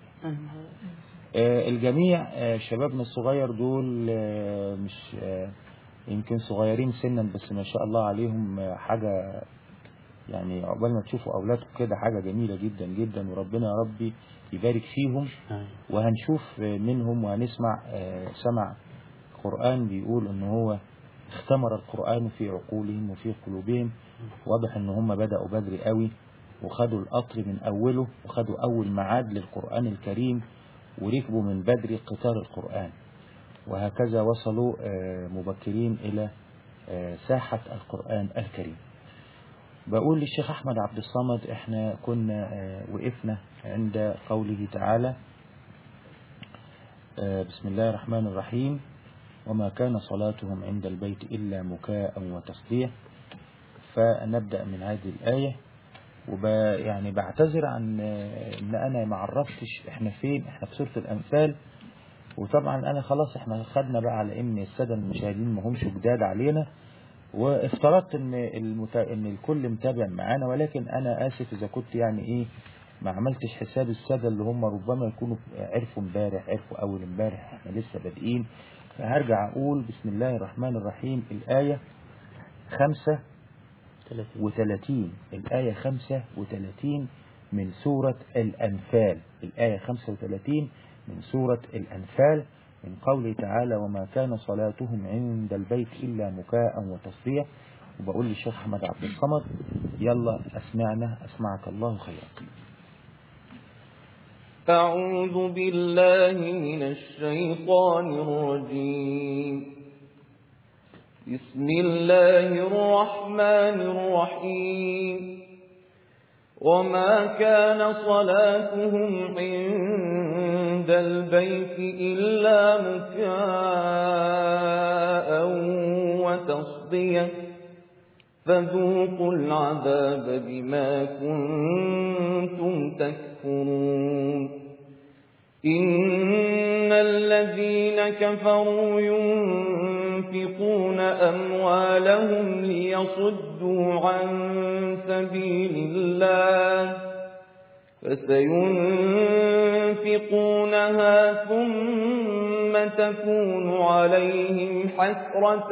الجميع شبابنا الصغير دول مش يمكن صغيرين سنا، بس ما شاء الله عليهم حاجة يعني عقبال ما تشوفوا أولادكم كده حاجة جميلة جدا جدا، وربنا يا ربي يبارك فيهم. وهنشوف منهم وهنسمع سمع قرآن بيقول إن هو اختمر القرآن في عقولهم وفي قلوبهم. واضح إن هم بدأوا بدري قوي وخدوا القطر من أوله، وخدوا أول ميعاد للقرآن الكريم، وركبوا من بدري قطار القرآن، وهكذا وصلوا مبكرين إلى ساحة القرآن الكريم. بقول للشيخ أحمد عبد الصمد احنا كنا وقفنا عند قوله تعالى بسم الله الرحمن الرحيم: وما كان صلاتهم عند البيت إلا مكاء وتصديع. فنبدأ من هذه الآية، يعني بعتذر عن ان انا ما عرفتش احنا فين. احنا في سورة الأنفال، وطبعا انا خلاص احنا خدنا بقى على ان السادة المشاهدين ما همش جداد علينا، وافترضت ان الكل متابع معانا، ولكن انا اسف اذا كنت يعني ايه ما عملتش حساب السادة اللي هم ربما يكونوا عرفوا امبارح، عرفوا اول امبارح، احنا لسه بادئين. فهرجع اقول بسم الله الرحمن الرحيم. الآية 35، الآية 35 من سورة الأنفال. الآية 35 من سورة الأنفال، من قوله تعالى: وما كان صلاتهم عند البيت إلا مكاء وتصديع. وبقول للشيخ أحمد عبد الصمد يلا أسمعك الله خيرا. أعوذ بالله من الشيطان الرجيم. بسم الله الرحمن الرحيم. وما كان صلاتهم عند البيت إلا مكاء وتصدية فذوقوا العذاب بما كنتم تكفرون. إن الذين كفروا ينفقون أموالهم ليصدوا عن سبيل الله فسينفقونها ثم تكون عليهم حسرة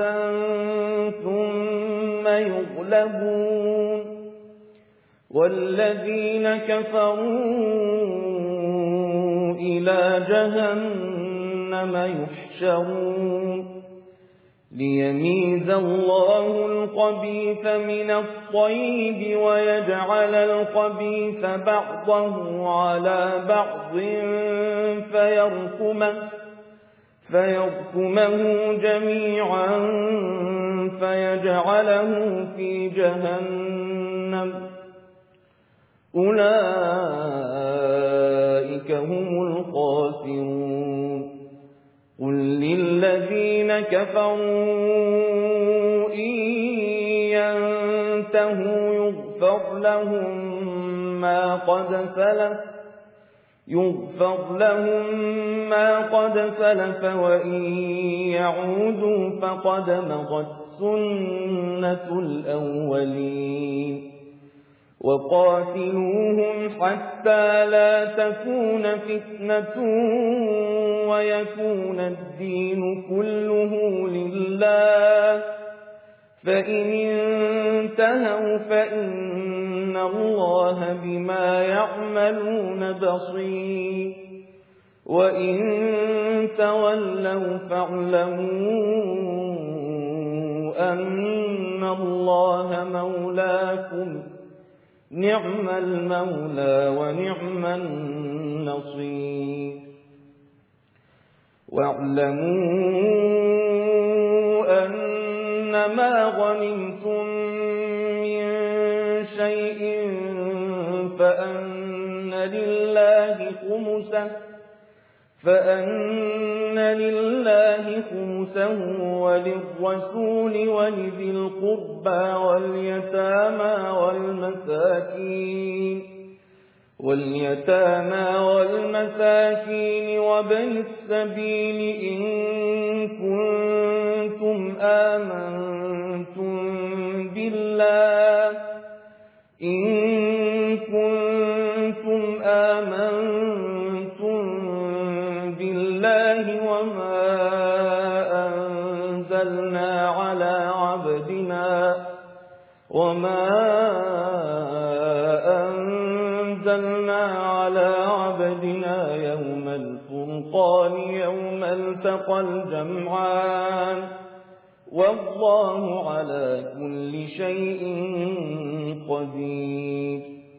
ثم يغلبون والذين كفروا إلى جهنم يحشرون ليميز الله الخبيث من الطيب ويجعل الخبيث بعضه على بعض فيركمه جميعا فيجعله في جهنم أولئك هم الخاسرون. قل للذين كفروا إن ينتهوا يغفر لهم ما قد سلف وإن يعودوا فقد مضت سنة الأولين وقاتلوهم حتى لا تكون فتنة ويكون الدين كله لله فإن انتهوا فإن الله بما يعملون بصير وإن تولوا فاعلموا أن الله مولاكم نعم المولى ونعم النصير واعلموا أنما غنمتم من شيء فأن لله خمسه وللرسول ولذي القربى واليتامى والمساكين وابن السبيل إن كنتم آمنتم بالله وما أنزلنا على عبدنا يوم الفرقان يوم التقى الجمعان والله على كل شيء قدير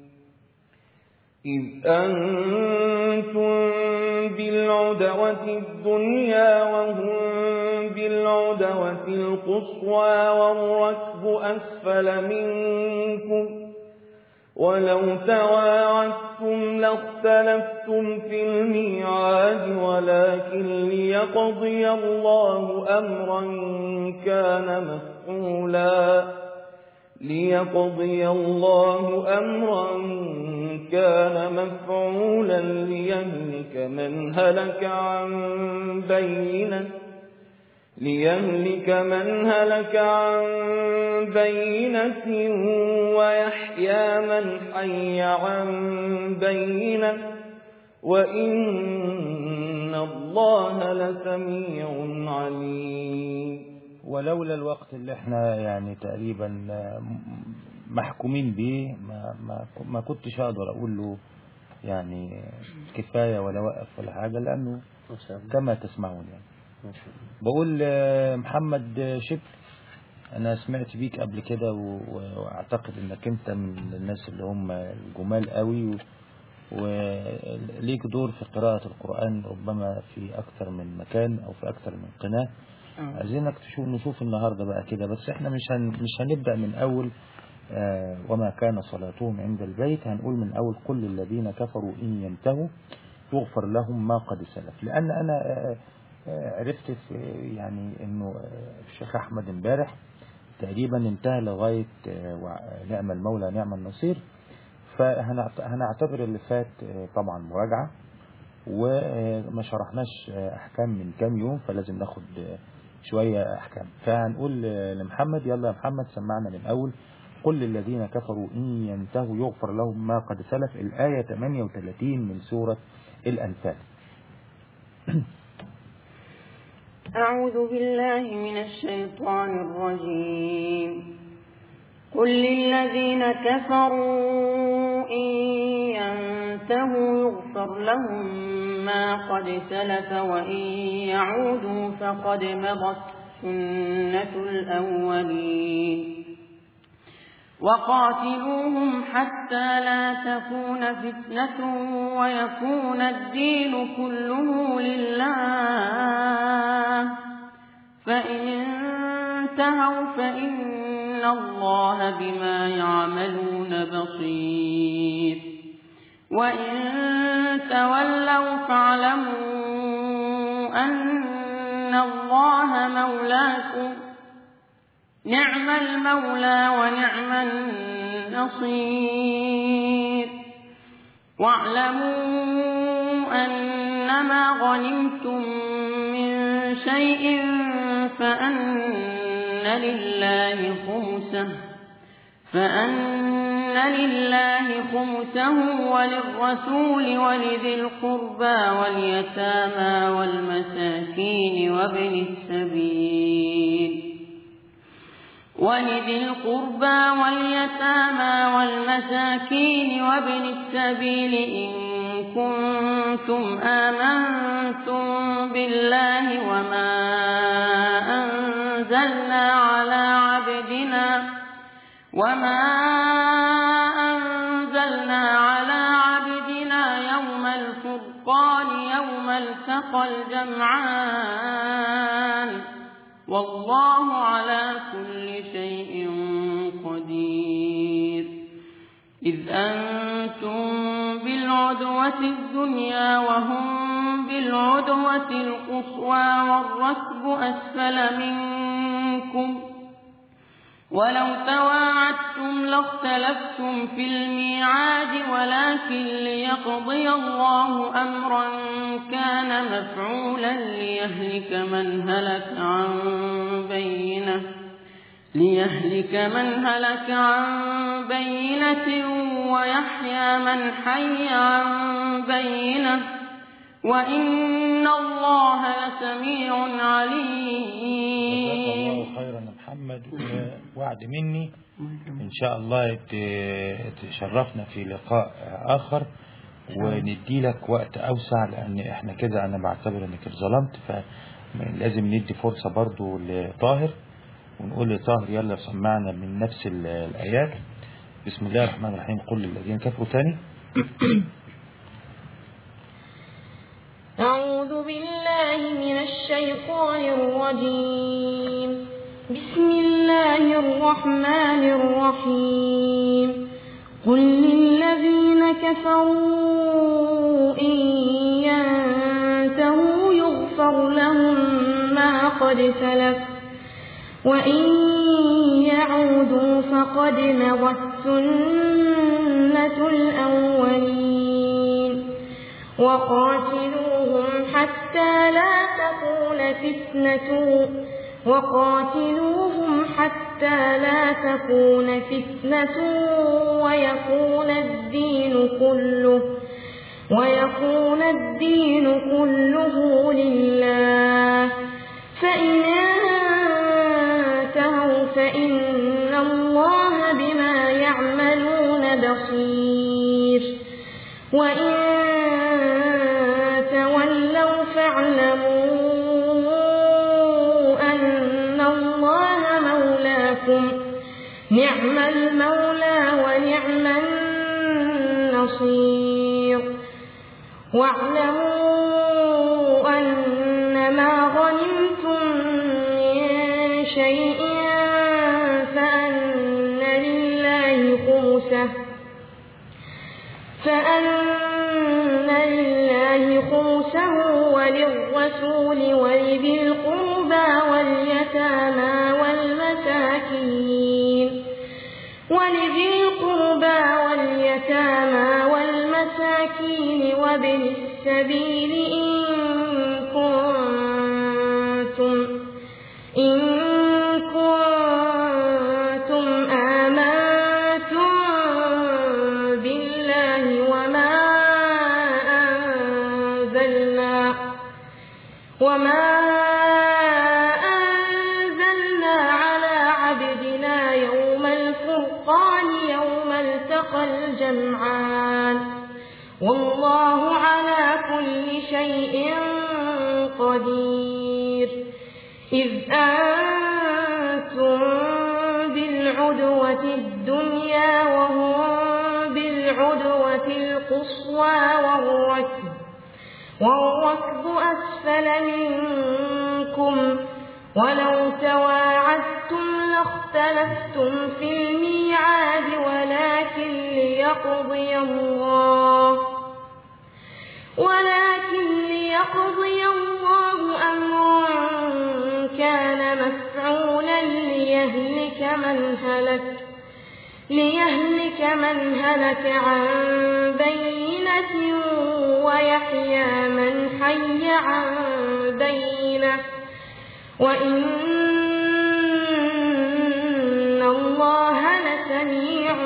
إذ أنتم بالعدوة الدنيا وهم بالعدوة القصوى والركب أسفل منكم ولو تواعدتم لاختلفتم في الميعاد ولكن ليقضي الله أمرا كان مفعولا ليهلك من هلك عن بينة ويحيى من حي عن بينة وإن الله لسميع عليم. ولولا الوقت اللي احنا يعني تقريبا محكومين به ما كنتش اقدر اقول له يعني كفاية ولا وقف ولا حاجة لانه كما تسمعون يعني. بقول محمد شبل انا سمعت بيك قبل كده واعتقد انك انت من الناس اللي هم الجمال قوي وليك دور في قراءة القرآن ربما في اكثر من مكان او في اكثر من قناة. عايزينك نشوف النهاردة بقى كده بس احنا مش هنبدأ من اول وما كان صلاتهم عند البيت. هنقول من اول قل للذين كفروا ان ينتهوا يغفر لهم ما قد سلف. لان انا عرفت يعني انه الشيخ احمد امبارح تقريبا انتهى لغاية نعم المولى نعم النصير. فهنعتبر اللي فات طبعا مراجعة وما شرحناش احكام من كام يوم فلازم ناخد شوية احكام. فهنقول لمحمد يلا يا محمد سمعنا من اول قل للذين كفروا إن ينتهوا يغفر لهم ما قد سلف الآية 38 من سورة الأنفال. أعوذ بالله من الشيطان الرجيم. قل للذين كفروا إن ينتهوا يغفر لهم ما قد سلف وإن يعودوا فقد مضت سنة الأولين وقاتلوهم حتى لا تكون فتنة ويكون الدين كله لله فإن انتهوا فإن الله بما يعملون بصير وإن تولوا فاعلموا أن الله مولاكم نعم المولى ونعم النصير. واعلموا أنما غنمتم من شيء فأن لله خمسه وللرسول ولذي القربى واليتامى والمساكين وابن السبيل إن كنتم آمنتم بالله وما أنزلنا على عبدنا يوم الفرقان يوم التقى الجمعان والله على كل شيء قدير. إذ أنتم بالعدوة الدنيا وهم بالعدوة القصوى والركب أسفل منكم ولو تواعدتم لاختلفتم في الميعاد ولكن ليقضي الله أمرا كان مفعولا ليهلك من هلك عن بينة ويحيى من حي عن بينة وإن الله لسميع عليم. جزاك الله خيرا يا محمد، ووعد مني إن شاء الله تشرفنا في لقاء آخر وندي لك وقت أوسع، لأن إحنا كده أنا بعتبر إنك ظلمت، فلازم ندي فرصة برضو لطاهر ونقول لطاهر يلا سمعنا من نفس الآيات. بسم الله الرحمن الرحيم. قل للذين كفروا تاني. أعوذ بالله من الشيطان الرجيم. بسم الله الرحمن الرحيم. قل للذين كفروا إن ينتهوا يغفر لهم ما قد سلف وإن يعودوا فقد مضت سنة الأولين. وقاتلوهم حتى لا تكون فتنة ويكون الدين كله لله. فإن انتهوا فإن الله بما يعملون بصير. وإن تولوا فاعلموا أن الله مولاكم نعم المولى ونعم النصير. واعلموا أنما غنمتم من شيء فأن لله خمسه وللرسول ولذي القربى واليتامى والمساكين وابن السبيل إن كنتم آمنتم بالله وما أنزلنا على عبدنا يوم الفرقان يوم التقى الجمعان والله على كل شيء قدير. إذ أنتم بالعدوة الدنيا وهم بالعدوة القصوى والركب أسفل منكم ولو تواعدتم لاختلفتم في الميعاد ولكن ليقضي الله أمرا كان مفعولا ليهلك ليهلك من هلك عن بينة ويحيى من حي عن بينة وإن الله لسميع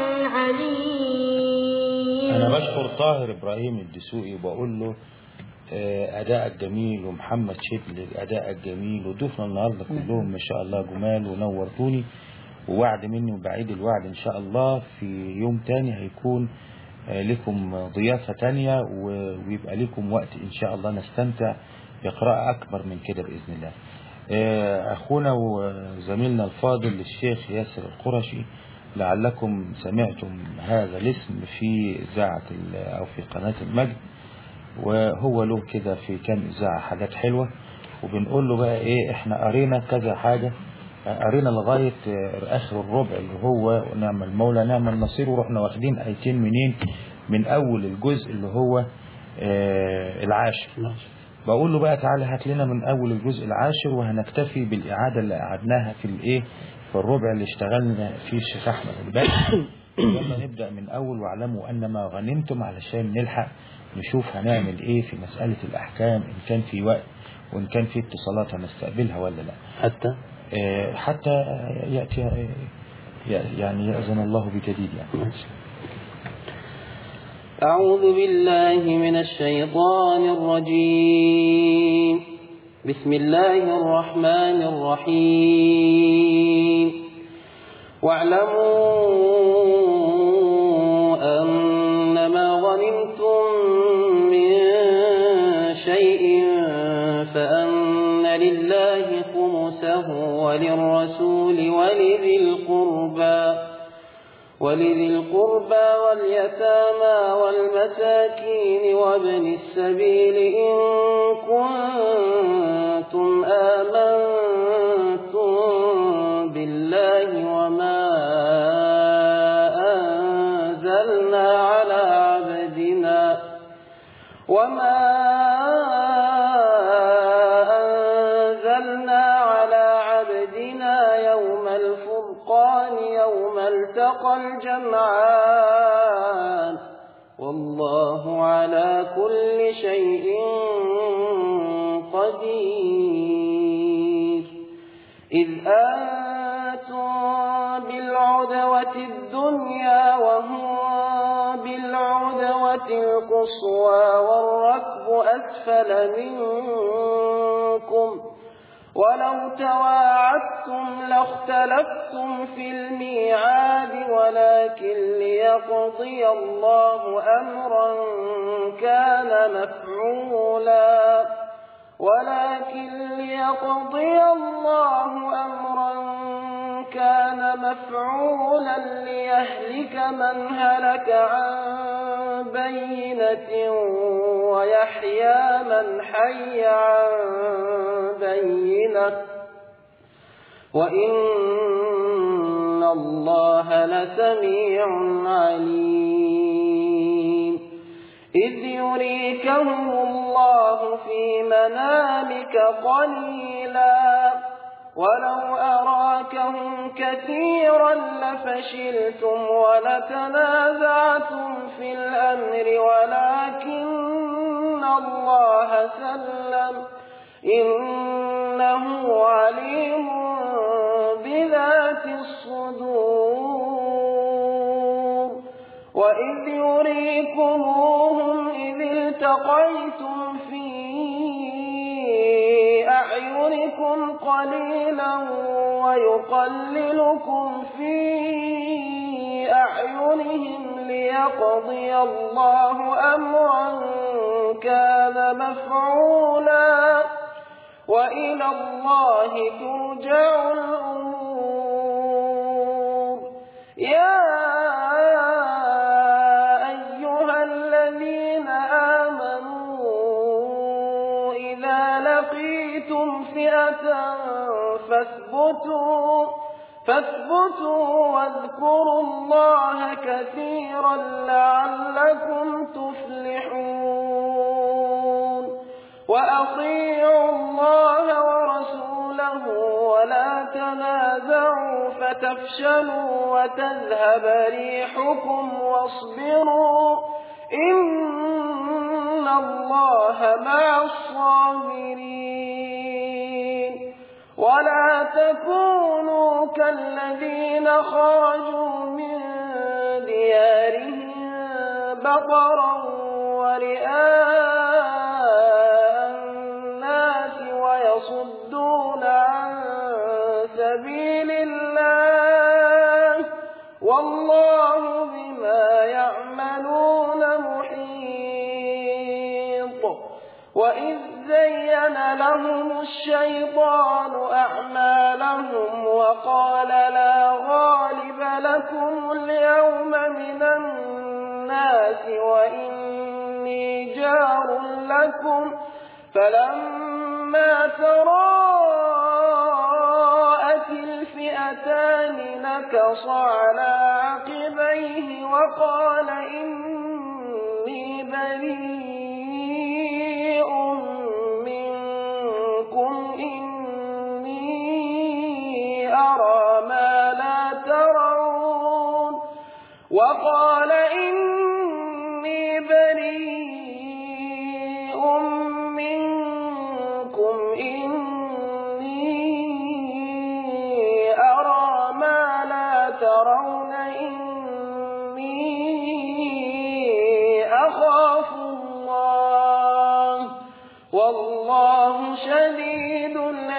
عليم. أنا بشكر طاهر إبراهيم الدسوقي وبقول له أداءك جميل، ومحمد شبل أداءك جميل، وضيوفنا النهاردة كلهم ما شاء الله جمال ونورتوني، ووعد مني وبعيد الوعد إن شاء الله في يوم تاني هيكون لكم ضيافة تانية ويبقى لكم وقت إن شاء الله نستمتع بقراءة أكبر من كده بإذن الله. أخونا وزميلنا الفاضل الشيخ ياسر القرشي، لعلكم سمعتم هذا الاسم في إذاعة أو في قناة المجد، وهو له كده في كام إذاعة حاجات حلوة، وبنقول له بقى إيه، إحنا قرينا كذا حاجة، قرينا لغاية آخر الربع اللي هو نعم المولى نعم النصير، ورحنا واخدين آيتين منين، من أول الجزء اللي هو العاشر. بقول له بقى تعالى هات لنا من أول الجزء العاشر، وهنكتفي بالإعادة اللي قعدناها في الإيه في الربع اللي اشتغلنا فيه الشيخ أحمد البدري. لما نبدأ من أول واعلموا أن ما غنمتم، علشان نلحق نشوف هنعمل إيه في مسألة الأحكام، إن كان في وقت وإن كان في اتصالات هنستقبلها ولا لا، حتى يأتي يعني يأذن الله بجديد يعني. أعوذ بالله من الشيطان الرجيم. بسم الله الرحمن الرحيم. واعلموا أنما غنمتم من شيء فأن لله خمسه وللرسول ولذي القربى واليتامى والمساكين وابن السبيل إن كنتم آمنتم بالله وما أنزلنا على عبدنا يوم الفرقان يوم التقى الجمعان والله على كل شيء قدير. إذ أنتم بالعدوة الدنيا وهم بالعدوة القصوى والركب أسفل منكم ولو تواعدتم لاختلفتم في الميعاد ولكن ليقضي الله أمرا كان مفعولا ليهلك من هلك عن بينة ويحيى من حي عن بينة وإن الله لسميع عليم. إذ يريكهم الله في منامك قليلا ولو أراكهم كثيرا لفشلتم ولتنازعتم في الأمر ولكن الله سلم إنه عليم بذات الصدور. وإذ يريكموهم إذ التقيتم في أعينكم قليلا ويقللكم في أعينهم ليقضي الله أمرا كان مفعولا وإلى الله ترجع الأمور. يا أيها الذين آمنوا إذا لقيتم فئة فاثبتوا واذكروا الله كثيرا لعلكم تفلحون. وأطيعوا الله ورسوله له ولا تنازعوا فتفشلوا وتذهب ريحكم واصبروا إن الله مع الصابرين ولا تكونوا كالذين خرجوا من ديارهم بطرا ورئاء الناس ويصدون عن سبيل الله والله بما يعملون محيط وإذ زين لهم الشيطان أعمالهم وقال لا غالب لكم اليوم من الناس وإني جار لكم فلما تراءت الفئتان نكص على عقبيه وقال إني بريء منكم إني أرى ما لا ترون وقال إني بريء منكم إني أرى ما لا ترون إني أخاف الله والله شديد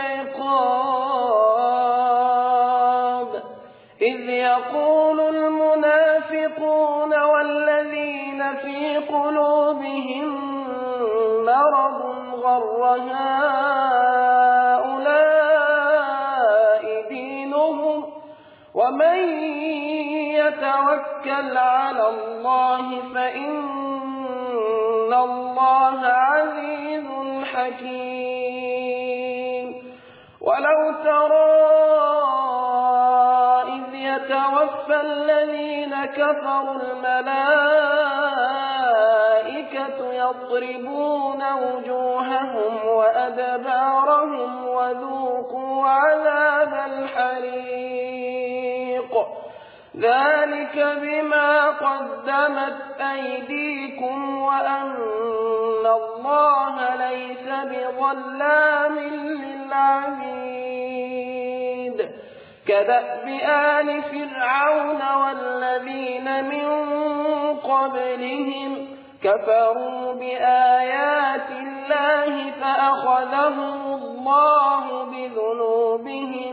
العقاب إذ يقول المنافقون والذين في قلوبهم مرض غر هؤلاء دينهم ومن يتوكل على الله فإن الله عزيز حكيم ولو ترى إذ يتوفى الذين كفروا الملائكة يضربون وجوههم وأدبارهم وذوقوا عذاب الحريق ذلك بما قدمت أيديكم وأن الله ليس بظلام للعبيد كدأب آل فرعون والذين من قبلهم كفروا بآيات الله فأخذهم الله بذنوبهم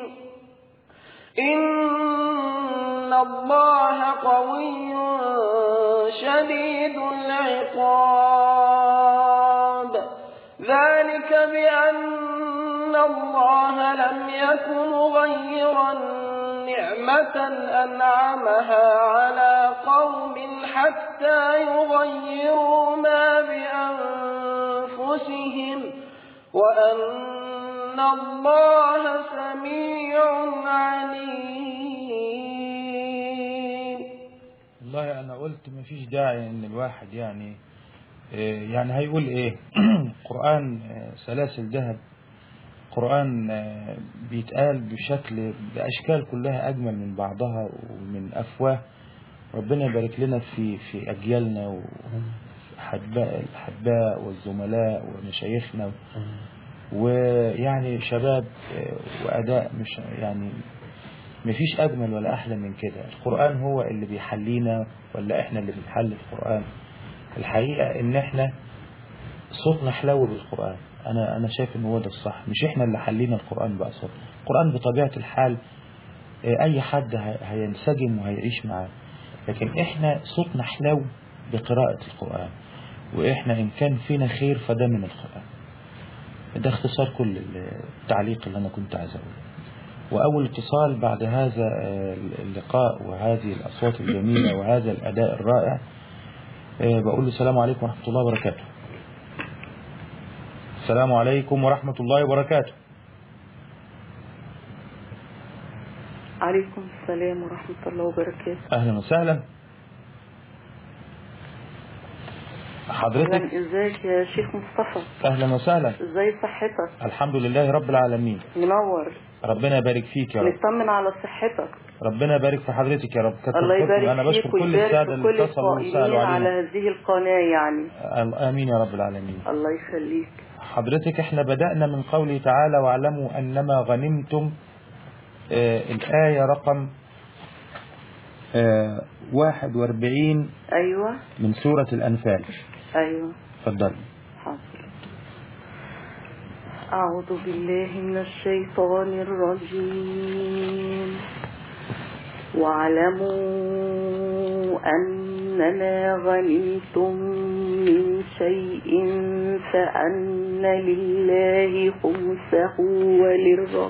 إن الله قوي شديد العقاب ذلك بأن الله لم يكن مغيرا نعمة أنعمها على قوم حتى يغيروا ما بأنفسهم وأن الله سميع عليم. والله أنا قلت ما فيش داعي إن الواحد يعني هيقول إيه قرآن سلاسل ذهب قرآن بيتقال بأشكال كلها أجمل من بعضها ومن أفواه. ربنا يبارك لنا في أجيالنا الحباء والزملاء ومشايخنا ويعني شباب وأداء مش يعني مفيش أجمل ولا أحلى من كده. القرآن هو اللي بيحلينا ولا إحنا اللي بنحل القرآن؟ الحقيقة إن إحنا صوتنا حلو بالقرآن. أنا شايف إن هو ده الصح، مش إحنا اللي حلينا القرآن بقى صوت القرآن بطبيعة الحال أي حد هينسجم وهيعيش معاه، لكن إحنا صوتنا حلو بقراءة القرآن، وإحنا إن كان فينا خير فده من القرآن. ده اختصار كل التعليق اللي أنا كنت عايز أقوله. وأول اتصال بعد هذا اللقاء وهذه الأصوات الجميلة وهذا الأداء الرائع بقول له السلام عليكم ورحمة الله وبركاته. السلام عليكم ورحمة الله وبركاته. عليكم السلام ورحمة الله وبركاته. أهلا وسهلا. حضرتك ازيك يا شيخ مصطفى؟ اهلا وسهلا. ازاي صحتك؟ الحمد لله رب العالمين. منور. ربنا يبارك فيك يا رب. نطمن على صحتك. ربنا يبارك في حضرتك يا رب. الله يبارك انا بشكر كل الساده اللي اتصلوا وسالوا على هذه القناه يعني. امين يا رب العالمين. الله يخليك. حضرتك احنا بدأنا من قوله تعالى واعلموا انما غنمتم، الآية رقم 41 ايوه من سورة الأنفال. ايوه اتفضل. حاضر. أعوذ بالله من الشيطان الرجيم. واعلموا أنما غنمتم من شيء فأن لله خمسه وللرسول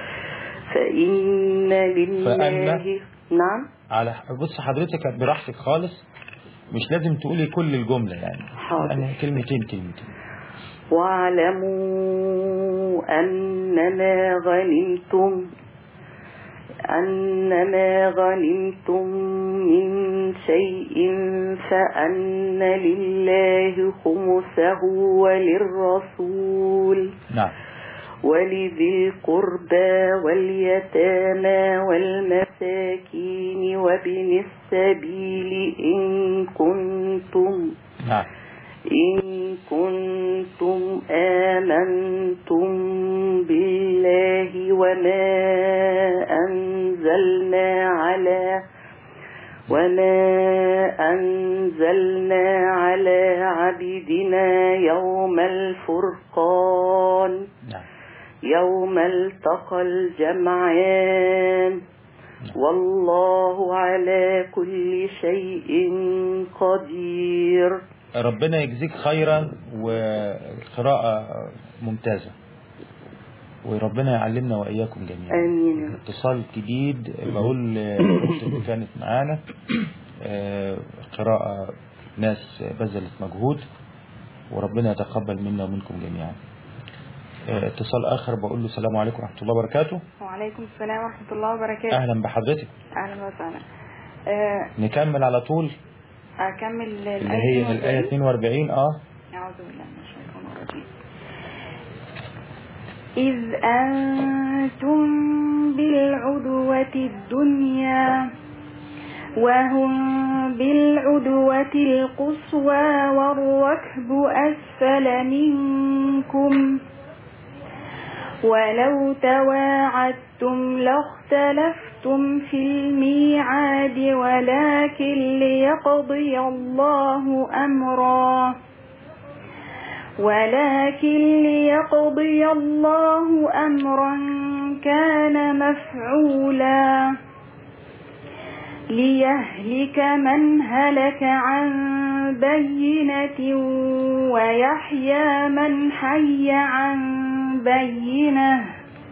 فإن لله. نعم. على بص حضرتك براحتك خالص، مش لازم تقولي كل الجملة يعني. حاضر. كلمتين. واعلموا أنما غنمتم من شيء فأن لله خمسه وللرسول. نعم. ولذي القربى واليتامى والمساكين وابن السبيل إن كنتم آمنتم بالله وما أنزلنا على عبدنا يوم الفرقان. يوم التقى الجمعان والله على كل شيء قدير. ربنا يجزيك خيرا، وقراءة ممتازة، وربنا يعلمنا وإياكم جميعا. آمين. اتصال جديد بقول الأخت اللي كانت معانا، قراءة ناس بذلت مجهود، وربنا يتقبل منا ومنكم جميعا. اتصال آخر بقول له السلام عليكم ورحمة الله وبركاته. وعليكم السلام ورحمة الله وبركاته. أهلا بحضرتك. أهلا وسهلا. نكمل على طول. أكمل اللي هي الآية 42. أعوذ بالله من الشيطان الرجيم. إذ أنتم بالعدوة الدنيا وهم بالعدوة القصوى والركب أسفل منكم ولو تواعدتم لاختلفتم في الميعاد ولكن ليقضي الله أمرا كان مفعولا ليهلك من هلك عن بينة ويحيى من حي عن بينة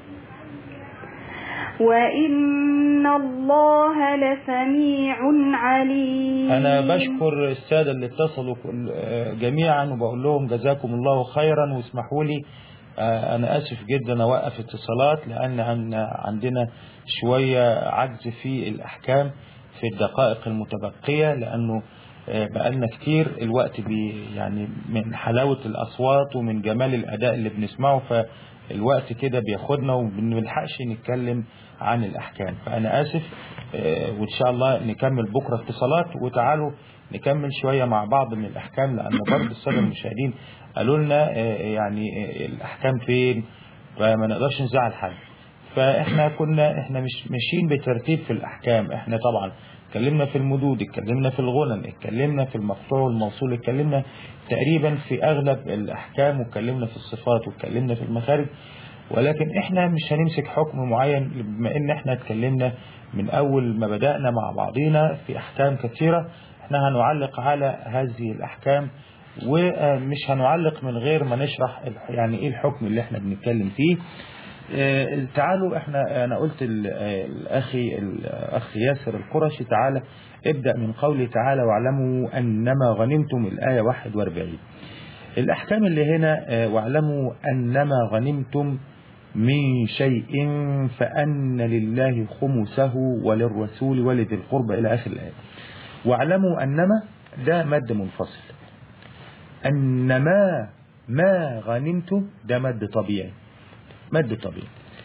وإن الله لسميع عليم. أنا بشكر السادة اللي اتصلوا جميعا وبقول لهم جزاكم الله خيرا، واسمحوا لي أنا آسف جدا أوقف اتصالات، لأن عندنا شوية عجز في الأحكام في الدقائق المتبقية، لأنه بقالنا كتير الوقت يعني من حلاوة الأصوات ومن جمال الأداء اللي بنسمعه، فالوقت كده بياخدنا وبنلحقش نتكلم عن الأحكام. فأنا آسف، وإن شاء الله نكمل بكرة اتصالات، وتعالوا نكمل شوية مع بعض من الأحكام، لأن برضه السادة المشاهدين قالوا لنا يعني الأحكام فين، فما نقدرش نزعل حد. فإحنا مش ماشيين بترتيب في الأحكام. إحنا طبعا اتكلمنا في المدود، اتكلمنا في الغنن، اتكلمنا في المقطوع والموصول، اتكلمنا تقريبا في أغلب الأحكام، واتكلمنا في الصفات، واتكلمنا في المخارج، ولكن إحنا مش هنمسك حكم معين، بما إن إحنا اتكلمنا من أول ما بدأنا مع بعضينا في أحكام كثيرة. إحنا هنعلق على هذه الأحكام، ومش هنعلق من غير ما نشرح يعني إيه الحكم اللي إحنا بنتكلم فيه. تعالوا أنا قلت الأخ ياسر القرشي، تعالى ابدأ من قوله تعالى واعلموا أنما غنمتم، الآية 41. الأحكام اللي هنا واعلموا أنما غنمتم من شيء فأن لله خمسه وللرسول ولذي القربى إلى آخر الآية. واعلموا أنما ده مد منفصل، أن ما غنمتم ده مد طبيعي، مد طبيعي.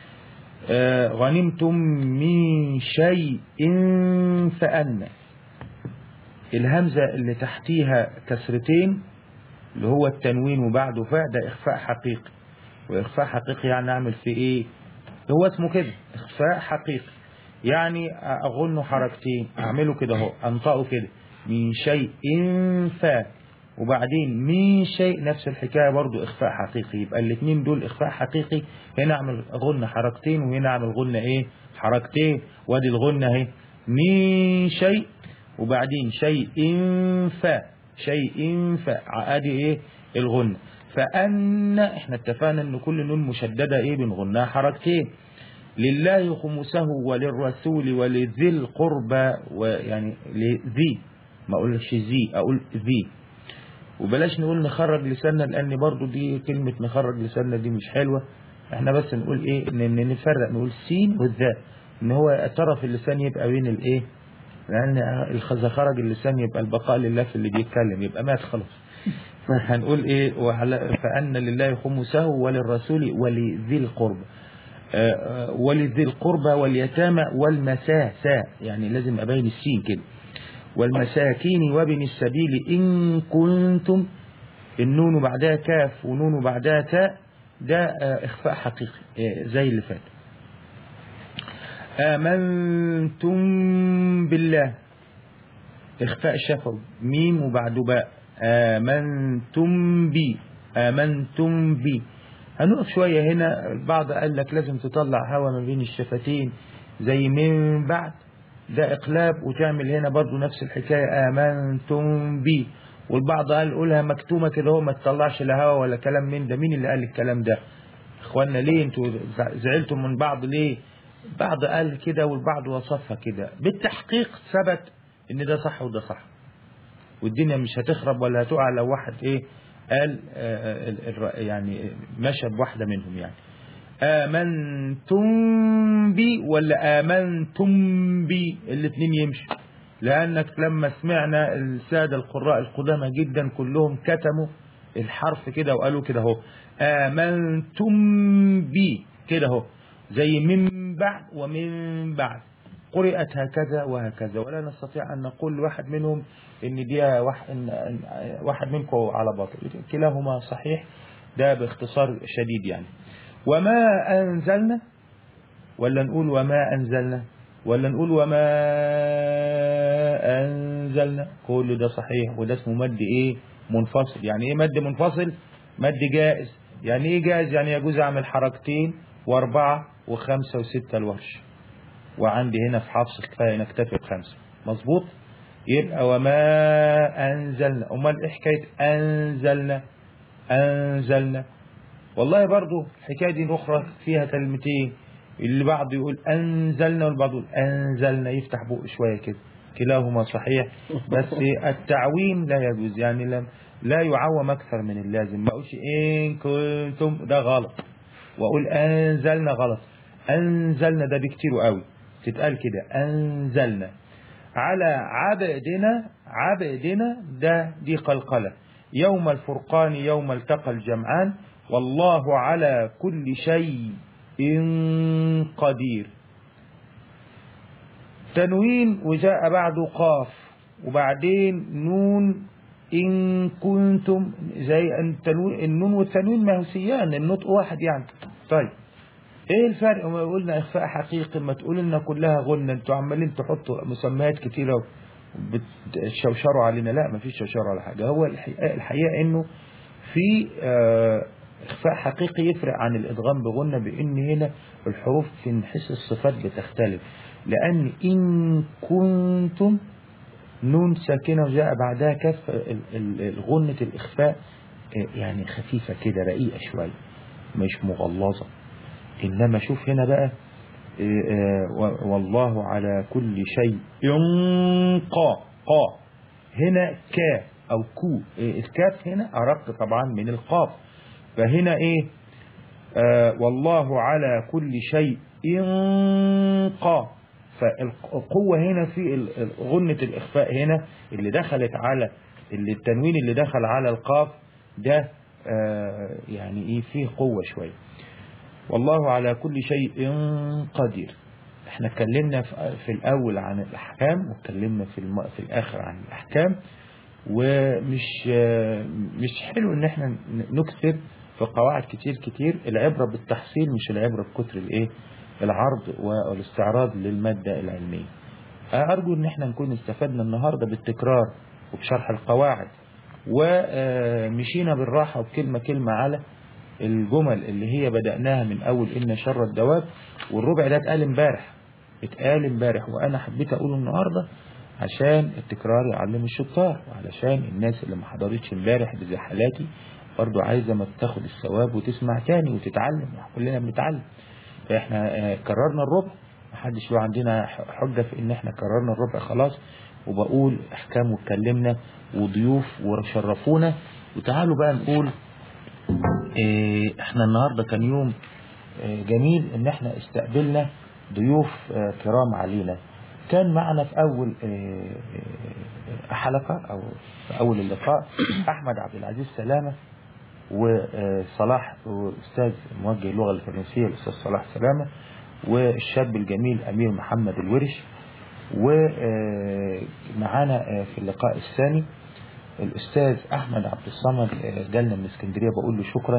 غنمتم من شيء فأن الهمزة اللي تحتيها كسرتين اللي هو التنوين وبعده فاء ده إخفاء حقيقي. وإخفاء حقيقي يعني أعمل في إيه؟ هو اسمه كده إخفاء حقيقي، يعني أغنه حركتين، أعمله كده اهو، أنطقه كده من شيء فاء، وبعدين من شيء نفس الحكاية برضو إخفاء حقيقي. يبقى الاثنين دول إخفاء حقيقي، هنا أعمل غنة حركتين وهنا أعمل غنة إيه حركتين، وادي الغنة اهي من شيء وبعدين شيء فاء، شيء فاء، ادي ايه الغنة. فأن احنا اتفقنا ان كل نون مشددة ايه بنغنها حركتين. لله خمسه وللرسول ولذي القربى، ويعني لذي ما اقولش زي، اقول ذي. وبلاش نقول نخرج لساننا لان برضو دي كلمة نخرج لساننا دي مش حلوة. احنا بس نقول ايه ان نفرق، نقول سين والذاء، ان هو طرف اللسان يبقى بين الايه، لان اذا خرج اللسان يبقى البقاء لله في اللي بيتكلم، يبقى مات خلاص. هنقول ايه فأن لله خمسه وللرسول ولذي القربى، ولذي القربى واليتامى والمساسة، يعني لازم أبين السين كده، والمساكين وابن السبيل إن كنتم، النون بعدها كاف ونون بعدها تاء، ده إخفاء حقيقي زي اللي فات. آمنتم بالله إخفاء شفوي، ميم وبعده باء، آمنتم بي، آمنتم بي. هنقف شوية هنا، البعض قال لك لازم تطلع هوا ما بين الشفتين زي من بعد، ده إقلاب، وتعمل هنا برضو نفس الحكاية آمنتم بي. والبعض قال قولها مكتومة كده هو ما تطلعش لا هوا ولا كلام من ده. مين اللي قال الكلام ده إخواننا؟ ليه انتوا زعلتم من بعض ليه؟ بعض قال كده والبعض وصفها كده. بالتحقيق ثبت ان ده صح وده صح، والدنيا مش هتخرب ولا هتقع لو واحد ايه قال يعني مشى بواحدة منهم. يعني آمنتم بي ولا آمنتم بي، الاثنين يمشي، لأنك لما سمعنا السادة القراء القدامى جدا كلهم كتموا الحرف كده وقالوا كده اهو آمنتم بي كده اهو، زي من بعد ومن بعد، قرئت هكذا وهكذا، ولا نستطيع أن نقول واحد منهم إن دي واحد منكم على باطل، كلاهما صحيح، ده باختصار شديد يعني. وما أنزلنا، ولا نقول وما أنزلنا، ولا نقول وما أنزلنا، كل ده صحيح، وده اسمه مد إيه منفصل. يعني إيه مد منفصل؟ مد جائز. يعني إيه جائز؟ يعني يجوز أعمل حركتين واربعة وخمسة وستة الورش، وعندي هنا في حفص كفاية نكتفي بخمسة، مظبوط. يبقى وما أنزلنا، أمال إيه حكاية أنزلنا؟ أنزلنا والله برضو الحكاية دي الأخرى فيها كلمتين، اللي بعض يقول أنزلنا والبعض يقول أنزلنا، يفتح بقه شوية كده، كلاهما صحيح، بس التعويم لا يجوز، يعني لا يعوم أكثر من اللازم. ما أقولش إن كنتم ده غلط، وأقول أنزلنا غلط. أنزلنا ده بكتير قوي، تتقال كده أنزلنا. على عبدنا دي قلقلة. يوم الفرقان يوم التقى الجمعان، والله على كل شيء قدير. تنوين وجاء بعده قاف وبعدين نون إن كنتم، زي النون والتنوين ما هو سيان، النطق واحد يعني. طيب ايه الفرق؟ ما قلنا اخفاء حقيقي، ما تقول لنا كلها غنة، انتوا عمالين تحطوا مسميات كتيرة وبتشوشروا علينا. لا، ما فيش شوشرة ولا حاجة. هو الحقيقة انه في اخفاء حقيقي يفرق عن الادغام بغنة، بان هنا الحروف في حيث الصفات بتختلف، لان ان كنتم نون ساكنة وجاء بعدها كف، غنة الاخفاء يعني خفيفة كده، رقيقة شوية، مش مغلظة. إنما شوف هنا بقى والله على كل شيء قا هنا كا أو كو، الكاف هنا أرق طبعا من القاف، فهنا إيه والله على كل شيء قا، فالقوة هنا في غنة الإخفاء هنا اللي دخلت على التنوين اللي دخل على القاف ده يعني فيه قوة شوية. والله على كل شيء قدير. احنا اتكلمنا في الأول عن الأحكام، واتكلمنا في الآخر عن الأحكام، ومش مش حلو ان احنا نكثر في قواعد كتير. العبرة بالتحصيل مش العبرة بكتر العرض والاستعراض للمادة العلمية. أرجو ان احنا نكون استفدنا النهاردة بالتكرار وبشرح القواعد، ومشينا بالراحة وبكلمة كلمة على الجمل اللي هي بدأناها من أول إن شر الدواب. والربع ده اتقال امبارح، وأنا حبيت أقوله النهاردة عشان التكرار يعلم الشطار، وعلشان الناس اللي ما حضرتش امبارح بزي حالاتي برضو عايزة ما تاخد الثواب وتسمع تاني وتتعلم، كلنا بنتعلم. فإحنا كررنا الربع، محدش له عندنا حجة في إن إحنا كررنا الربع خلاص. وبقول أحكام واتكلمنا وضيوف وشرفونا، وتعالوا بقى نقول احنا النهاردة كان يوم جميل ان احنا استقبلنا ضيوف كرام علينا. كان معنا في اول حلقة او في اول اللقاء احمد عبد العزيز سلامة، وصلاح استاذ موجه اللغة الفرنسية الاستاذ صلاح سلامة، والشاب الجميل امير محمد الورش. ومعانا في اللقاء الثاني الأستاذ أحمد عبد الصمد جالنا من اسكندرية، بقول له شكرا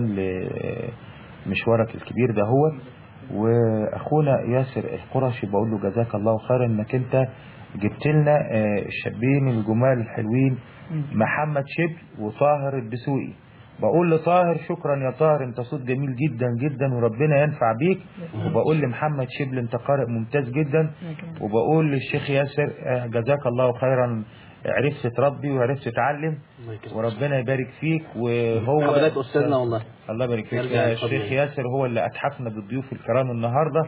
لمشوارك الكبير ده هو. وأخونا ياسر القرشي بقول له جزاك الله خيرا إنك أنت جبت لنا الشابين الجمال الحلوين محمد شبل وطاهر الدسوقي. بقول لطاهر شكرا يا طاهر، انت صوت جميل جدا وربنا ينفع بيك. وبقول لمحمد شبل انت قارئ ممتاز جدا. وبقول للشيخ ياسر جزاك الله خيرا، عرفت تربي وعرفت تتعلم وربنا يبارك فيك. وهو حضرتك أستاذنا والله، الله يبارك فيك. الشيخ ياسر هو اللي أتحفنا بالضيوف الكرام النهاردة،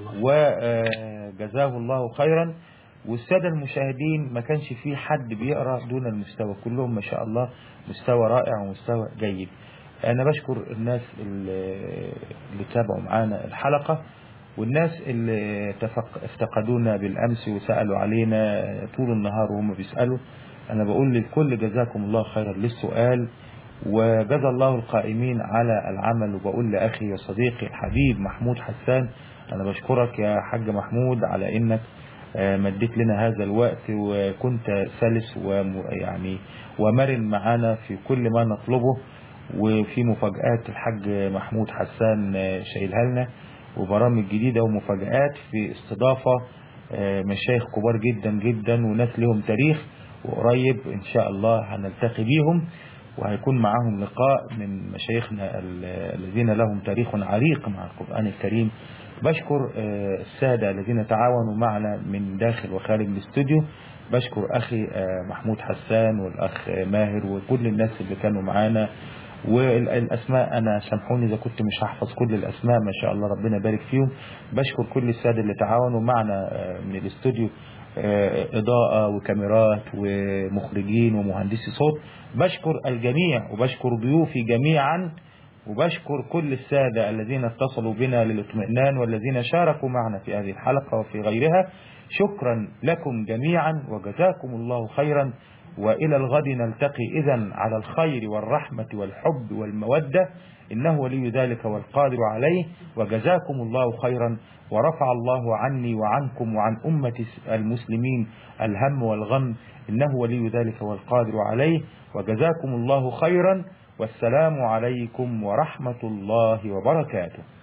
وجزاه الله خيرا. والسادة المشاهدين ما كانش فيه حد بيقرأ دون المستوى، كلهم ما شاء الله مستوى رائع ومستوى جيد. أنا بشكر الناس اللي تابعوا معانا الحلقة، والناس اللي افتقدونا بالأمس وسألوا علينا طول النهار وهم بيسألوا. أنا بقول للكل جزاكم الله خيرا للسؤال، وجزا الله القائمين على العمل. وبقول لأخي وصديقي الحبيب محمود حسان، أنا بشكرك يا حاج محمود على إنك مديت لنا هذا الوقت، وكنت سلس ويعني ومرن معنا في كل ما نطلبه. وفي مفاجآت الحاج محمود حسان شايلها لنا، وبرامج جديدة ومفاجآت في استضافة مشايخ كبار جدا وناس لهم تاريخ، وقريب إن شاء الله هنلتقي بيهم، وهيكون معهم لقاء من مشايخنا الذين لهم تاريخ عريق مع القرآن الكريم. بشكر السادة الذين تعاونوا معنا من داخل وخارج الاستوديو. بشكر أخي محمود حسان والأخ ماهر وكل الناس اللي كانوا معانا. والأسماء أنا سامحوني إذا كنت مش هحفظ كل الأسماء، ما شاء الله ربنا يبارك فيهم. بشكر كل السادة اللي تعاونوا معنا من الاستوديو، إضاءة وكاميرات ومخرجين ومهندسي صوت. بشكر الجميع وبشكر ضيوفي جميعا، وبشكر كل السادة الذين اتصلوا بنا للاطمئنان والذين شاركوا معنا في هذه الحلقة وفي غيرها. شكرا لكم جميعا وجزاكم الله خيرا. وإلى الغد نلتقي إذن على الخير والرحمة والحب والمودة، إنه ولي ذلك والقادر عليه. وجزاكم الله خيرا، ورفع الله عني وعنكم وعن أمة المسلمين الهم والغم، إنه ولي ذلك والقادر عليه. وجزاكم الله خيرا، والسلام عليكم ورحمة الله وبركاته.